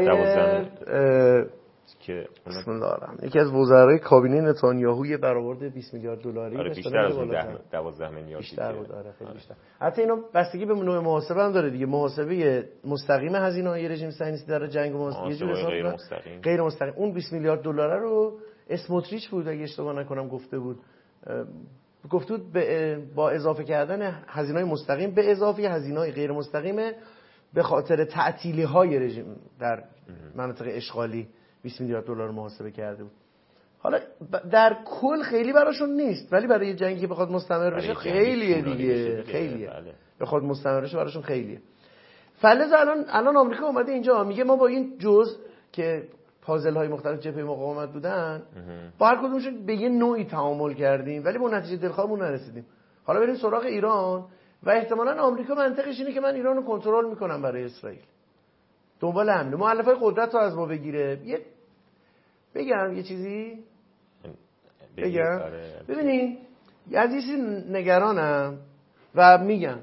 که بسم الله الرحمن یکی از وزرای کابینه نتانیاهو برآورد بیست میلیارد دلاری آره بیشتر از دوازده میلیارد بیشتر بود. آره خیلی بیشتر. حتی اینو بستگی به نوع محاسبه هم داره دیگه. محاسبه مستقیم هزینه‌های رژیم صهیونیستی در جنگ و یه جور غیر مستقیم غیر مستقیم اون بیست میلیارد دلار رو اسموتریچ بود اگه اشتباه نکنم گفته بود گفته بود با اضافه کردن هزینه‌های مستقیم به اضافه هزینه‌های غیر مستقیم به خاطر تعطیلی‌های رژیم در مناطق اشغالی بیست میلیارد دلار محاسبه کرده بود. حالا در کل خیلی براشون نیست، ولی برای جنگی که بخواد مستمر بشه خیلیه دیگه، خیلیه بله. بخواد مستمر بشه براشون خیلیه. فلز الان الان آمریکا اومده اینجا میگه ما با این جزء که پازل های مختلف جبهه مقاومت بودن با هر کدومشون به یه نوعی تعامل کردیم ولی به نتیجه دلخواهمون نرسیدیم. حالا بریم سراغ ایران و احتمالاً آمریکا منطقش اینه که من ایران رو کنترل میکنم برای اسرائیل. دنبال حمله مؤلفه قدرت رو از ما بگیره. یه بگم یه چیزی بگم ببینید از این چیزی نگرانم و میگم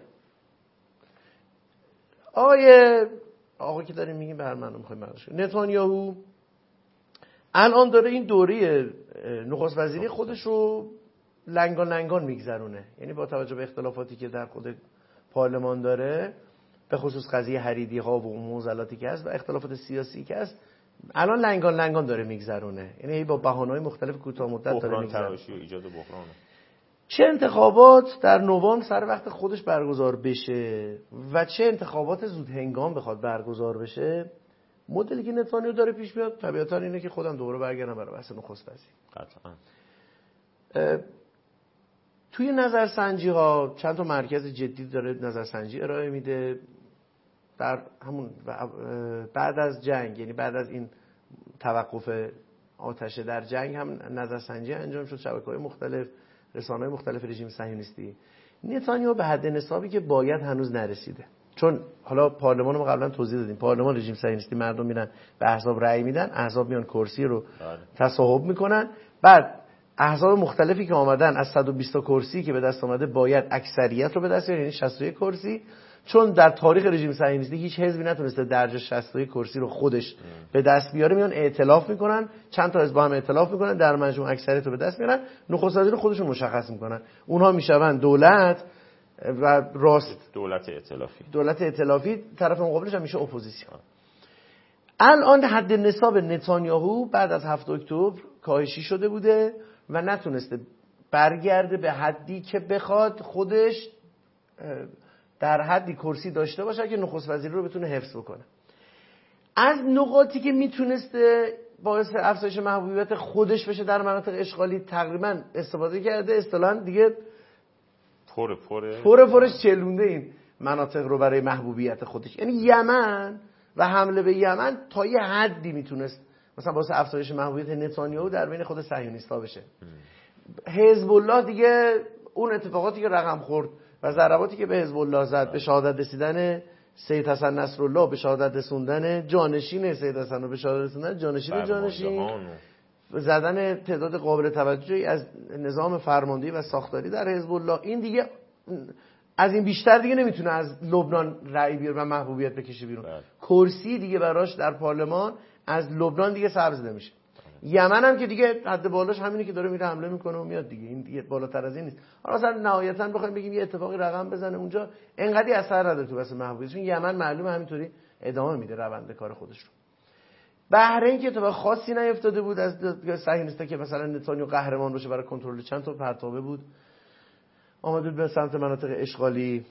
آقای آقای که داریم میگیم به هر معنی میخوایم برداشت نتانیاهو الان داره این دوره نخست وزیری خودش رو لنگان لنگان میگذرونه، یعنی با توجه به اختلافاتی که در خود پارلمان داره به خصوص قضیه حریدی ها و معضلاتی که هست و اختلافات سیاسی که هست الان لنگان لنگان داره میگذرونه، یعنی با بهانه‌های مختلف کوتاه مدت داره میگذرونه. تراشی و ایجاد بحران. چه انتخابات در نوامبر سر وقت خودش برگزار بشه و چه انتخابات زود هنگام بخواد برگزار بشه، مدلی که نتانیاهو داره پیش میاد طبیعتاً اینه که خودم دوباره برگردم برای بحث نخست وزیری. قطعاً. توی نظرسنجی ها چند تا مرکز جدی داره نظرسنجی ارائه میده در همون بعد از جنگ، یعنی بعد از این توقف آتش در جنگ هم نظرسنجی انجام شد، شبکه‌های مختلف، رسانه‌های مختلف رژیم صهیونیستی. نتانیاهو به حد نصابی که باید هنوز نرسیده، چون حالا پارلمان رو قبلا توضیح دادیم، پارلمان رژیم صهیونیستی مردم میرن به احزاب رأی میدن، احزاب میان کرسی رو تصاحب میکنن، بعد احزاب مختلفی که آمدن از صد و بیست تا کرسی که به دست آمده باید اکثریت رو به دست بیارن، یعنی شصت و یک کرسی، چون در تاریخ رژیم صهیونیستی هیچ حزبی نتونسته درجه شصت و یک کرسی رو خودش به دست بیاره، میان ائتلاف میکنن، چند تا حزب با هم ائتلاف میکنن، در مجموع اکثریت رو به دست میارن، نخست وزیر خودشون مشخص میکنن، اونها میشون دولت و راست دولت ائتلافی، دولت ائتلافی، طرف مقابلش هم میشه اپوزیسیون. الان حد نصاب نتانیاهو بعد از هفتم اکتبر کاهشی شده بوده و نتونسته برگرده به حدی که بخواد خودش در حدی کرسی داشته باشه که نخست وزیری رو بتونه حفظ بکنه. از نقاطی که میتونسته باعث افزایش محبوبیت خودش بشه در مناطق اشغالی تقریبا استفاده کرده، اصطلاحاً دیگه پر پر پر پرش چلونده این مناطق رو برای محبوبیت خودش. یعنی یمن و حمله به یمن تا یه حدی میتونست مثلا باعث افزایش محبوبیت نتانیاهو در بین خود صهیونیست‌ها بشه. حزب الله دیگه اون اتفاقاتی که رقم خورد و ضرباتی که به حزب الله زد، به شهادت رسیدن سید حسن نصرالله، به شهادت رسوندن جانشین سید حسن رو به شهادت رسوندن جانشین جانشین، زدن تعداد قابل توجهی از نظام فرماندهی و ساختاری در حزب الله، این دیگه از این بیشتر دیگه نمیتونه از لبنان رأی بیاره و محبوبیت بکشه بیرون. بله. کرسی دیگه براش در پارلمان از لبنان دیگه سبز نمیشه. یمن هم که دیگه حد بالاش همینه که داره میره حمله میکنه و میاد دیگه، این دیگه بالاتر از این نیست. حالا مثلا نهایتا بخوایم بگیم یه اتفاقی رقم بزنه اونجا، انقدی اثر نداره تو واسه محبوبیت، چون یمن معلومه همینطوری ادامه میده روند کار خودش رو. بحرین که اتفاق خاصی نیفتاده بود از دیدگاه صهیونیستا که مثلا نتانیاهو قهرمان باشه برای کنترل چند تا پرتابه بود آمده به سمت مناطق اشغالی.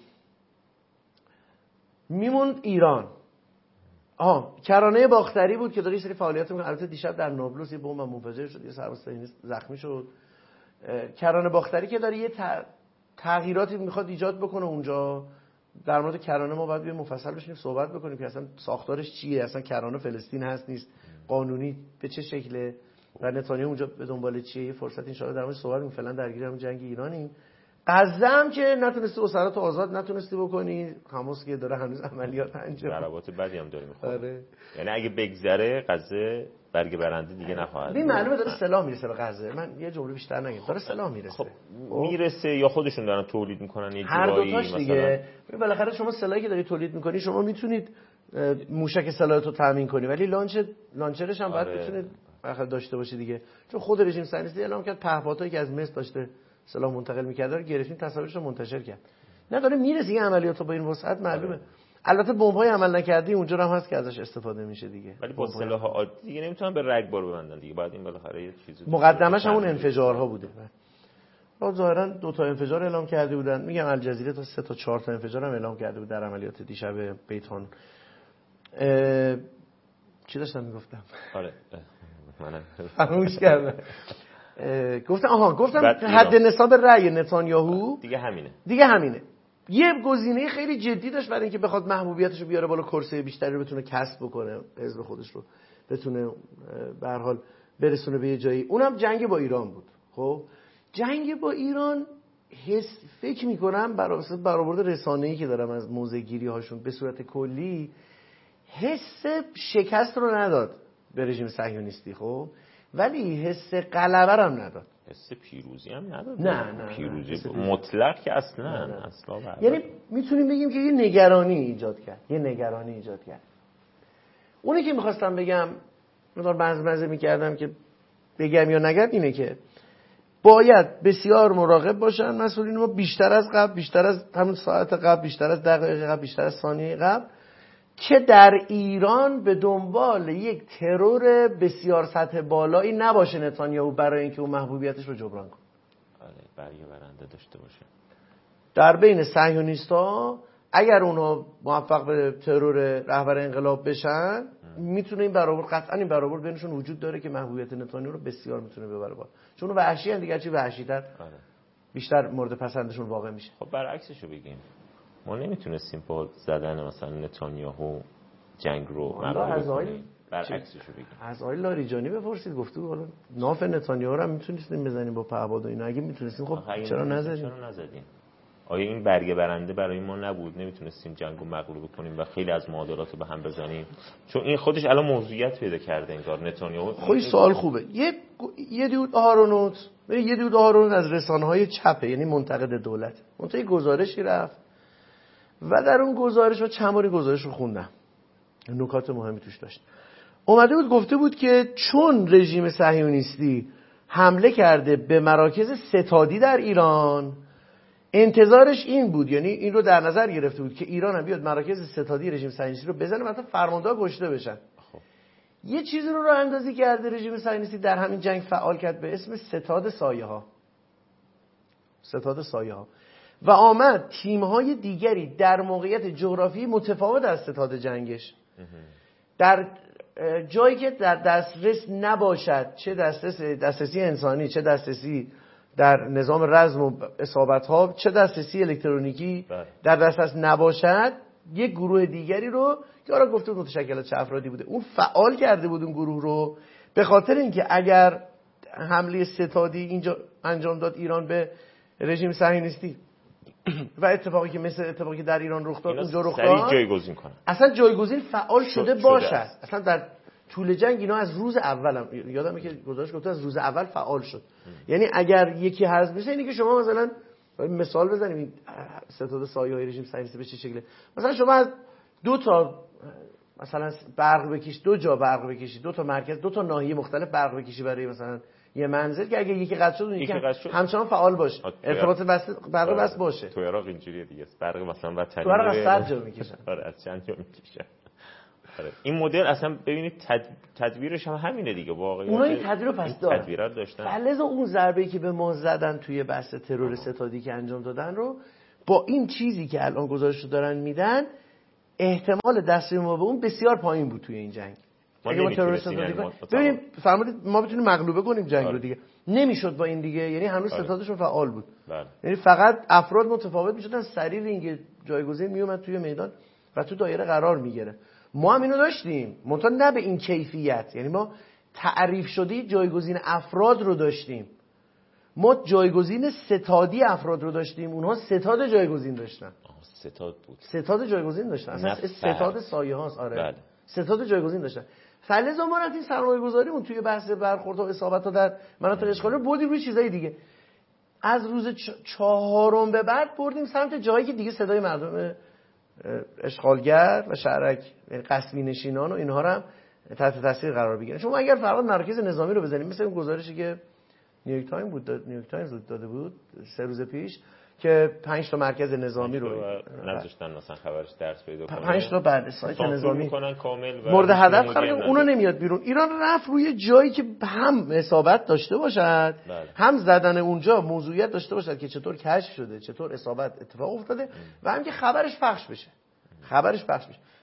میموند ایران. آها کرانه باختری بود که داره یه سری فعالیت میکنه. البته دیشب در نابلس یه بمب منفجر شد، یه سرباز صهیونیست زخمی شد. کرانه باختری که داره یه تغییراتی میخواد ایجاد بکنه اونجا. در مورد کرانه ما باید یه مفصل بشینیم صحبت بکنیم که اصلا ساختارش چیه، اصلا کرانه فلسطین هست نیست، قانونی به چه شکله و نتانیاهو اونجا به دنبال چیه. یه فرصت ان شاءالله در موردش صحبت کنیم. فعلا درگیر هم جنگ ایرانیم. غزه هم که نتونستی اسرات آزاد نتونستی بکنی، حماس که داره هنوز عملیات انجام، ضربات بدی هم داره میخوره. آره. یعنی اگه بگذره غزه برگ برنده دیگه نخواهد. این معلومه داره سلاح میرسه به غزه. من یه جمله بیشتر نگم، داره سلاح میرسه. خب میرسه یا خودشون دارن تولید میکنن یه هر جورایی دوتاش دیگه. مثلا بالاخره شما سلاحی که داری تولید میکنی شما میتونید موشک سلاحتو تامین کنی، ولی لانچ لانچرش هم باید آره. بتونید بالاخره داشته باشی دیگه. چون خود رژیم صهیونیستی اعلام کرد پهپادهایی که از مصر داشته سلاح منتقل می‌کرد رو گرفتین، تصاویرش رو منتشر کرد. نه داره میرسه این عملیاتو با این وسعت معلومه. البته بمب‌های عمل نکردی اونجا هم هست که ازش استفاده میشه دیگه. ولی با سلاح عادی دیگه نمیتونن به رگبار ببندن دیگه. بعد این بالاخره یه چیزی مقدمش همون انفجارها بوده. بعد ظاهرا دو تا انفجار اعلام کرده بودن. میگم الجزیره تا سه تا چهار تا انفجار هم اعلام کرده بود در عملیات دیشب بیتون. چی داشتم میگفتم؟ آره منم فراموش کردم. گفتم آها گفتم حد نصاب رأی نتانیاهو دیگه همینه دیگه همینه یه گزینه خیلی جدی داشت برای اینکه بخواد محبوبیتش رو بیاره بالا، کرسی بیشتری رو بتونه کسب بکنه، حزب خودش رو بتونه به هر حال برسونه به یه جایی. اونم جنگ با ایران بود. خب جنگ با ایران حس فکر می‌کنم برای برآورد رسانه‌ای که دارم از موضع‌گیری هاشون به صورت کلی حس شکست رو نداد به رژیم صهیونیستی، خب ولی حس غلبه رو هم نداد. حس پیروزی هم نداد. نه نه پیروزی مطلق که اصلا نه نه. اصلا یعنی میتونیم بگیم که یه نگرانی ایجاد کرد یه نگرانی ایجاد کرد. اونی که میخواستم بگم مقدار مزمزه میکردم که بگم یا نگم اینه که باید بسیار مراقب باشن مسئولین ما، بیشتر از قبل، بیشتر از همون ساعت قبل، بیشتر از دقایق قبل، بیشتر از ثانیه قبل، که در ایران به دنبال یک ترور بسیار سطح بالایی نباشه نتانیاهو برای اینکه اون محبوبیتش رو جبران کنه. آره برگه برنده داشته باشه. در بین صهیونیست‌ها اگر اونها موفق به ترور رهبر انقلاب بشن میتونه این برابر قطعا این برابر بینشون وجود داره که محبوبیت نتانیاهو رو بسیار میتونه ببره بالا، چون اون وحشی ان دیگه، چی وحشی‌تر آره. بیشتر مورد پسندشون واقع میشه. خب برعکسشو بگیم، ما نمیتونستیم با زدن مثلا نتانیاهو جنگ رو مغلوب کنیم. برعکسشو بگیم. از آقای لاریجانی بپرسید، گفته حالا ناف نتانیاهو رو هم میتونستیم بزنیم با پهباد و اینا، اگه میتونستیم خب چرا نزدیم؟ چرا نزدیم؟ آیا این برگه برنده برای ما نبود؟ نمیتونستیم جنگو مغلوب کنیم و خیلی از معادلات رو به هم بزنیم؟ چون این خودش الان موضوعیت پیدا کرده انگار نتانیاهو. خب سوال خوبه. یه یه دیود آهارونوت، یه دیود آهارونوت از رسانه‌های چپه، یعنی منتقد دولت. اونطوری یه گزارشی رفت و در اون گزارش و چند باری گزارش رو خوندم، نکات مهمی توش داشت. اومده بود گفته بود که چون رژیم صهیونیستی حمله کرده به مراکز ستادی در ایران، انتظارش این بود، یعنی این رو در نظر گرفته بود که ایران هم بیاد مراکز ستادی رژیم صهیونیستی رو بزنه، مثلا فرماندار کشته بشن. خب. یه چیزی رو راه اندازی کرده رژیم صهیونیستی در همین جنگ فعال کرد به اسم ستاد سایه ها. ستاد سایه ها. و آمد تیم‌های دیگری در موقعیت جغرافی متفاوت از ستاد جنگش در جایی که در دسترس نباشد، چه دسترس دسترسی انسانی، چه دسترسی در نظام رزم و اصابت‌ها، چه دسترسی الکترونیکی در دسترس نباشد، یک گروه دیگری رو که آرا گفته بود متشکل از چه افرادی بوده، اون فعال کرده بود اون گروه رو، به خاطر اینکه اگر حمله ستادی اینجا انجام داد ایران به رژیم صهیونیستی و اتفاقی که مثل اتفاقی که در ایران رخ داد اونجا رخ داد، جایگزین کنه. اصلا جایگزین فعال شده باشد. شده اصلا در طول جنگ اینا از روز اولم یادمه که گزارش گفته از روز اول فعال شد. یعنی اگر یکی حذف بشه، اینی که شما مثلا مثال بزنیم این ستاد سایه‌های رژیم صهیونیستی به چه شکله، مثلا شما از دو تا مثلا برق بکش دو جا برق بکشی، دو تا مرکز، دو تا ناحیه مختلف برق بکشی برای مثلا یه منزل که اگه یکی قطع شد اون یکی همچنان فعال باشه، ارتباط وصل برق وصل باشه. تو عراق اینجوریه دیگه، برق مثلا بعد تو عراق از صد جا میکشن. آره از چند جا میکشن. آره این مدل اصلا ببینید تد... تدبیرش هم همینه دیگه واقعا. اونا این تدبیر رو پس دارن. تدبیرات داشتن. فلذا اون ضربه‌ای که به ما زدن توی بحث ترور ستادی که انجام دادن رو با این چیزی که الان گزارش رو دارن میدن، احتمال دسترسی ما به اون بسیار پایین بود توی این جنگ. اگه ما ترور ستادی کنیم، ببینید فرمودید ما بتونیم مغلوبه کنیم جنگ رو دیگه. نمیشد با این دیگه، یعنی هنوز ستادشون فعال بود. بله. یعنی فقط افراد متفاوت میشدن، سریع اینکه جایگزین میومد توی میدان و تو دایره قرار میگیره. ما هم اینو داشتیم، منتها نه به این کیفیت. یعنی ما تعریف شده جایگزین افراد رو داشتیم، ما جایگزین ستادی افراد رو داشتیم، اونها ستاد جایگزین داشتن. ستاد بود، ستاد جایگزین داشتن، اصلا ستاد سایه هاست. آره بله. ستاد جایگزین داشتن. فلذا ما رفتیم سرمایه گذاریمون توی بحث برخوردها و اصابت‌ها در مناطق اشغالی رو بردیم روی چیزای دیگه. از روز چهارم به بعد بردیم سمت جایی که دیگه صدای مردم اشغالگر و شهرک قسمی نشینان و اینها رو هم تحت تاثیر قرار بگیرن. شما اگر فقط مراکز نظامی رو بزنید، مثل اون گزارشی که نیویورک تایمز بود نیویورک تایمز داده بود سه روز پیش که پنج تا مرکز نظامی رو نذاشتن مثلا خبرش درس پیدا کنه، پنج تا بعد سایت نظامی میکنن کامل و مورد هدف قرار اونو نمیاد بیرون. ایران رفت روی جایی که هم اصابت داشته باشد، بله. هم زدن اونجا موضوعیت داشته باشد که چطور کشف شده، چطور اصابت اتفاق افتاده ام. و هم که خبرش پخش بشه. خبرش پخش بشه.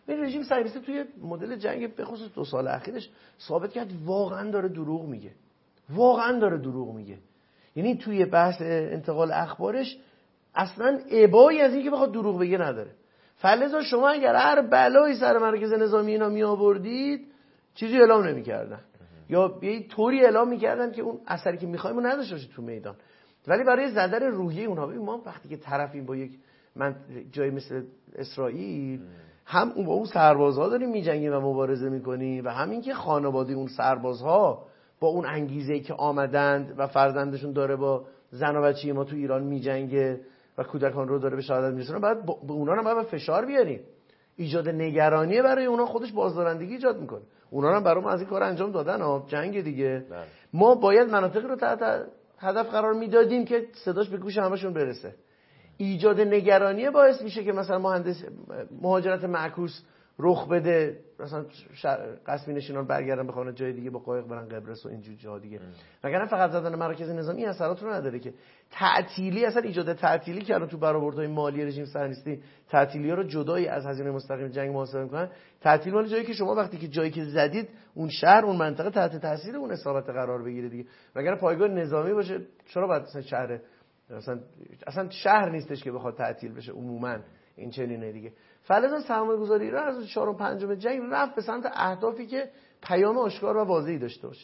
این رژیم صهیونیستی توی مدل جنگ به خصوص دو سال اخیرش ثابت کرد واقعا داره دروغ میگه. واقعا داره دروغ میگه. یعنی توی بحث انتقال اخبارش اصلا ابایی از اینکه بخواد دروغ بگه نداره. فلذا شما اگر هر بلایی سر مرکز نظامی اینا می آوردید چیزی اعلام نمی‌کردن یا یه طوری اعلام می‌کردن که اون اثری که می‌خوایم رو نداشته باشه تو میدان. ولی برای زدن روحیه اونها، ببین ما وقتی که طرفیم با یک من جایی مثل اسرائیل هم اون با اون سربازها داریم می‌جنگیم و مبارزه می‌کنیم و همین که خانواده اون سربازها با اون انگیزه‌ای که آمدند و فرزندشون داره با زن و بچه ما تو ایران می‌جنگه و کودکان رو داره به شهادت میرسونه، بعد به اونا هم باید فشار بیاریم. ایجاد نگرانی برای اونا خودش بازدارندگی ایجاد میکنه. اونا هم برام از این کار انجام دادن ها، جنگ دیگه. بله. ما باید مناطقی رو تحت هدف قرار میدادیم که صداش به گوش همشون برسه. ایجاد نگرانی باعث میشه که مثلا مهندس مهاجرت معکوس رخ بده، مثلا قسمی نشینان برگردن بخوان جای دیگه با قایق برن قبرس و اینجور جاها دیگه. وگرنه فقط زدن مرکز نظامی اثرات رو نداره که تعطیلی، اصلا ایجاد تعطیلی که الان تو برآوردهای مالی رژیم صهیونیستی تعطیلی‌ها رو جدایی از هزینه مستقیم جنگ محاسبه می‌کنن. تعطیل مال جایی که شما وقتی که جایی که زدید اون شهر اون منطقه تحت تاثیر اون اصابت قرار بگیره دیگه. وگرنه پایگاه نظامی باشه چرا باید مثلا شهر اصلا اصلا شهر نیستش که بخواد تعطیل بشه عموما این چنینه دیگه. فلذا سرمایه‌گذاری ایران از چهارم پنجم جنگ رفت به سمت اهدافی که پیام آشکار و واضحی داشته باشه.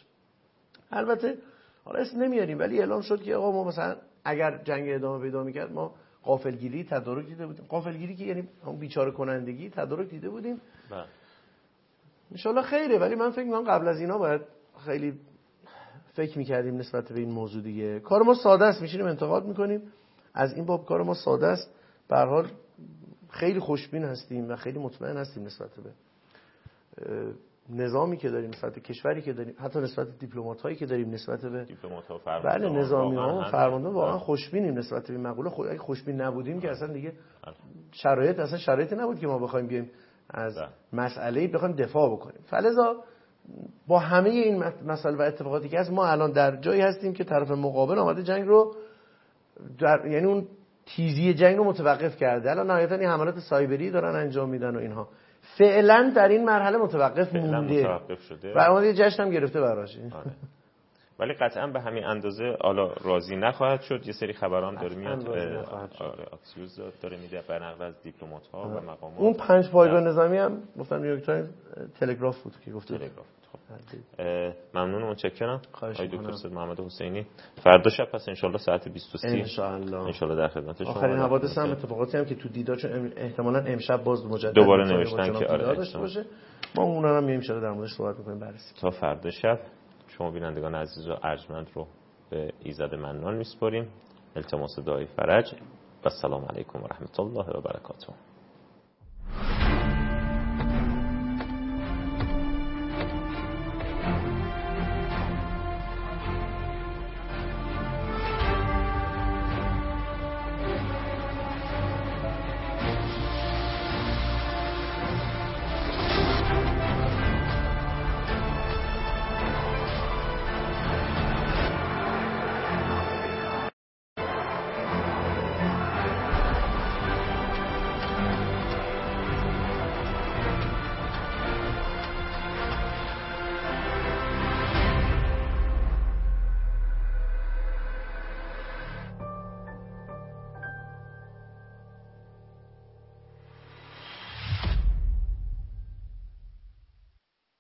البته حالا اسم نمیاریم ولی اعلام شد که آقا ما مثلا اگر جنگ ادامه پیدا می‌کرد ما غافلگیری تدارک دیده بودیم. غافلگیری که یعنی اون بیچاره کنندگی تدارک دیده بودیم. بله. ان شاءالله خیره، ولی من فکر می‌کنم قبل از اینا باید خیلی فکر می‌کردیم نسبت به این موضوع دیگه. کار ما ساده است، میشینیم انتقاد می‌کنیم. از این باب کار ما ساده است. به هر حال خیلی خوشبین هستیم و خیلی مطمئن هستیم نسبت به نظامی که داریم، نسبت به کشوری که داریم، حتی نسبت به دیپلمات‌هایی که داریم، نسبت به دیپلمات‌ها و فرماندهان. بله نظامی‌ها و فرماندهان واقعا خوشبینیم نسبت به این مقوله. خود اگه خوشبین نبودیم که اصلا دیگه شرایط اصلا شرایطی نبود که ما بخوایم بیایم از مسئله‌ای بخوایم دفاع بکنیم. فلذا با همه این مسائل و اتفاقاتی که هست ما الان در جایی هستیم که طرف مقابل آمده جنگ رو در یعنی اون تیزی جنگ رو متوقف کرده. الان نهایتاً این حملات سایبری دارن انجام میدن و اینها فعلا در این مرحله متوقف مونده متوقف شده و اون یه جشن هم گرفته براش. آره. ولی قطعا به همین اندازه حالا راضی نخواهد شد. یه سری خبران داره میاد آره اکسیوز داره میده بر نقل از دیپلمات‌ها و مقامات. اون پنج پایگاه نظامی هم گفتن نیویورک تایمز تلگراف بود که گفت تلگراف. ممنون و متشکرم آقای دکتر سید محمد حسینی. فردا شب پس ان شاء الله ساعت بیست و سه ان شاء الله ان شاء الله در خدمت شما. آخرین حوادث هم اتفاقاتی هم که تو دیدار چون احتمالاً امشب باز مجدد دوباره نوشتن که آره داشته باشه ما اونا هم میایم ان شاء الله در موردش صحبت می‌کنیم بررسی. تا فردا شب شما بینندگان عزیز و ارجمند رو به ایزد منان میسپاریم. التماس دعای فرج و السلام علیکم و رحمت الله و برکاته.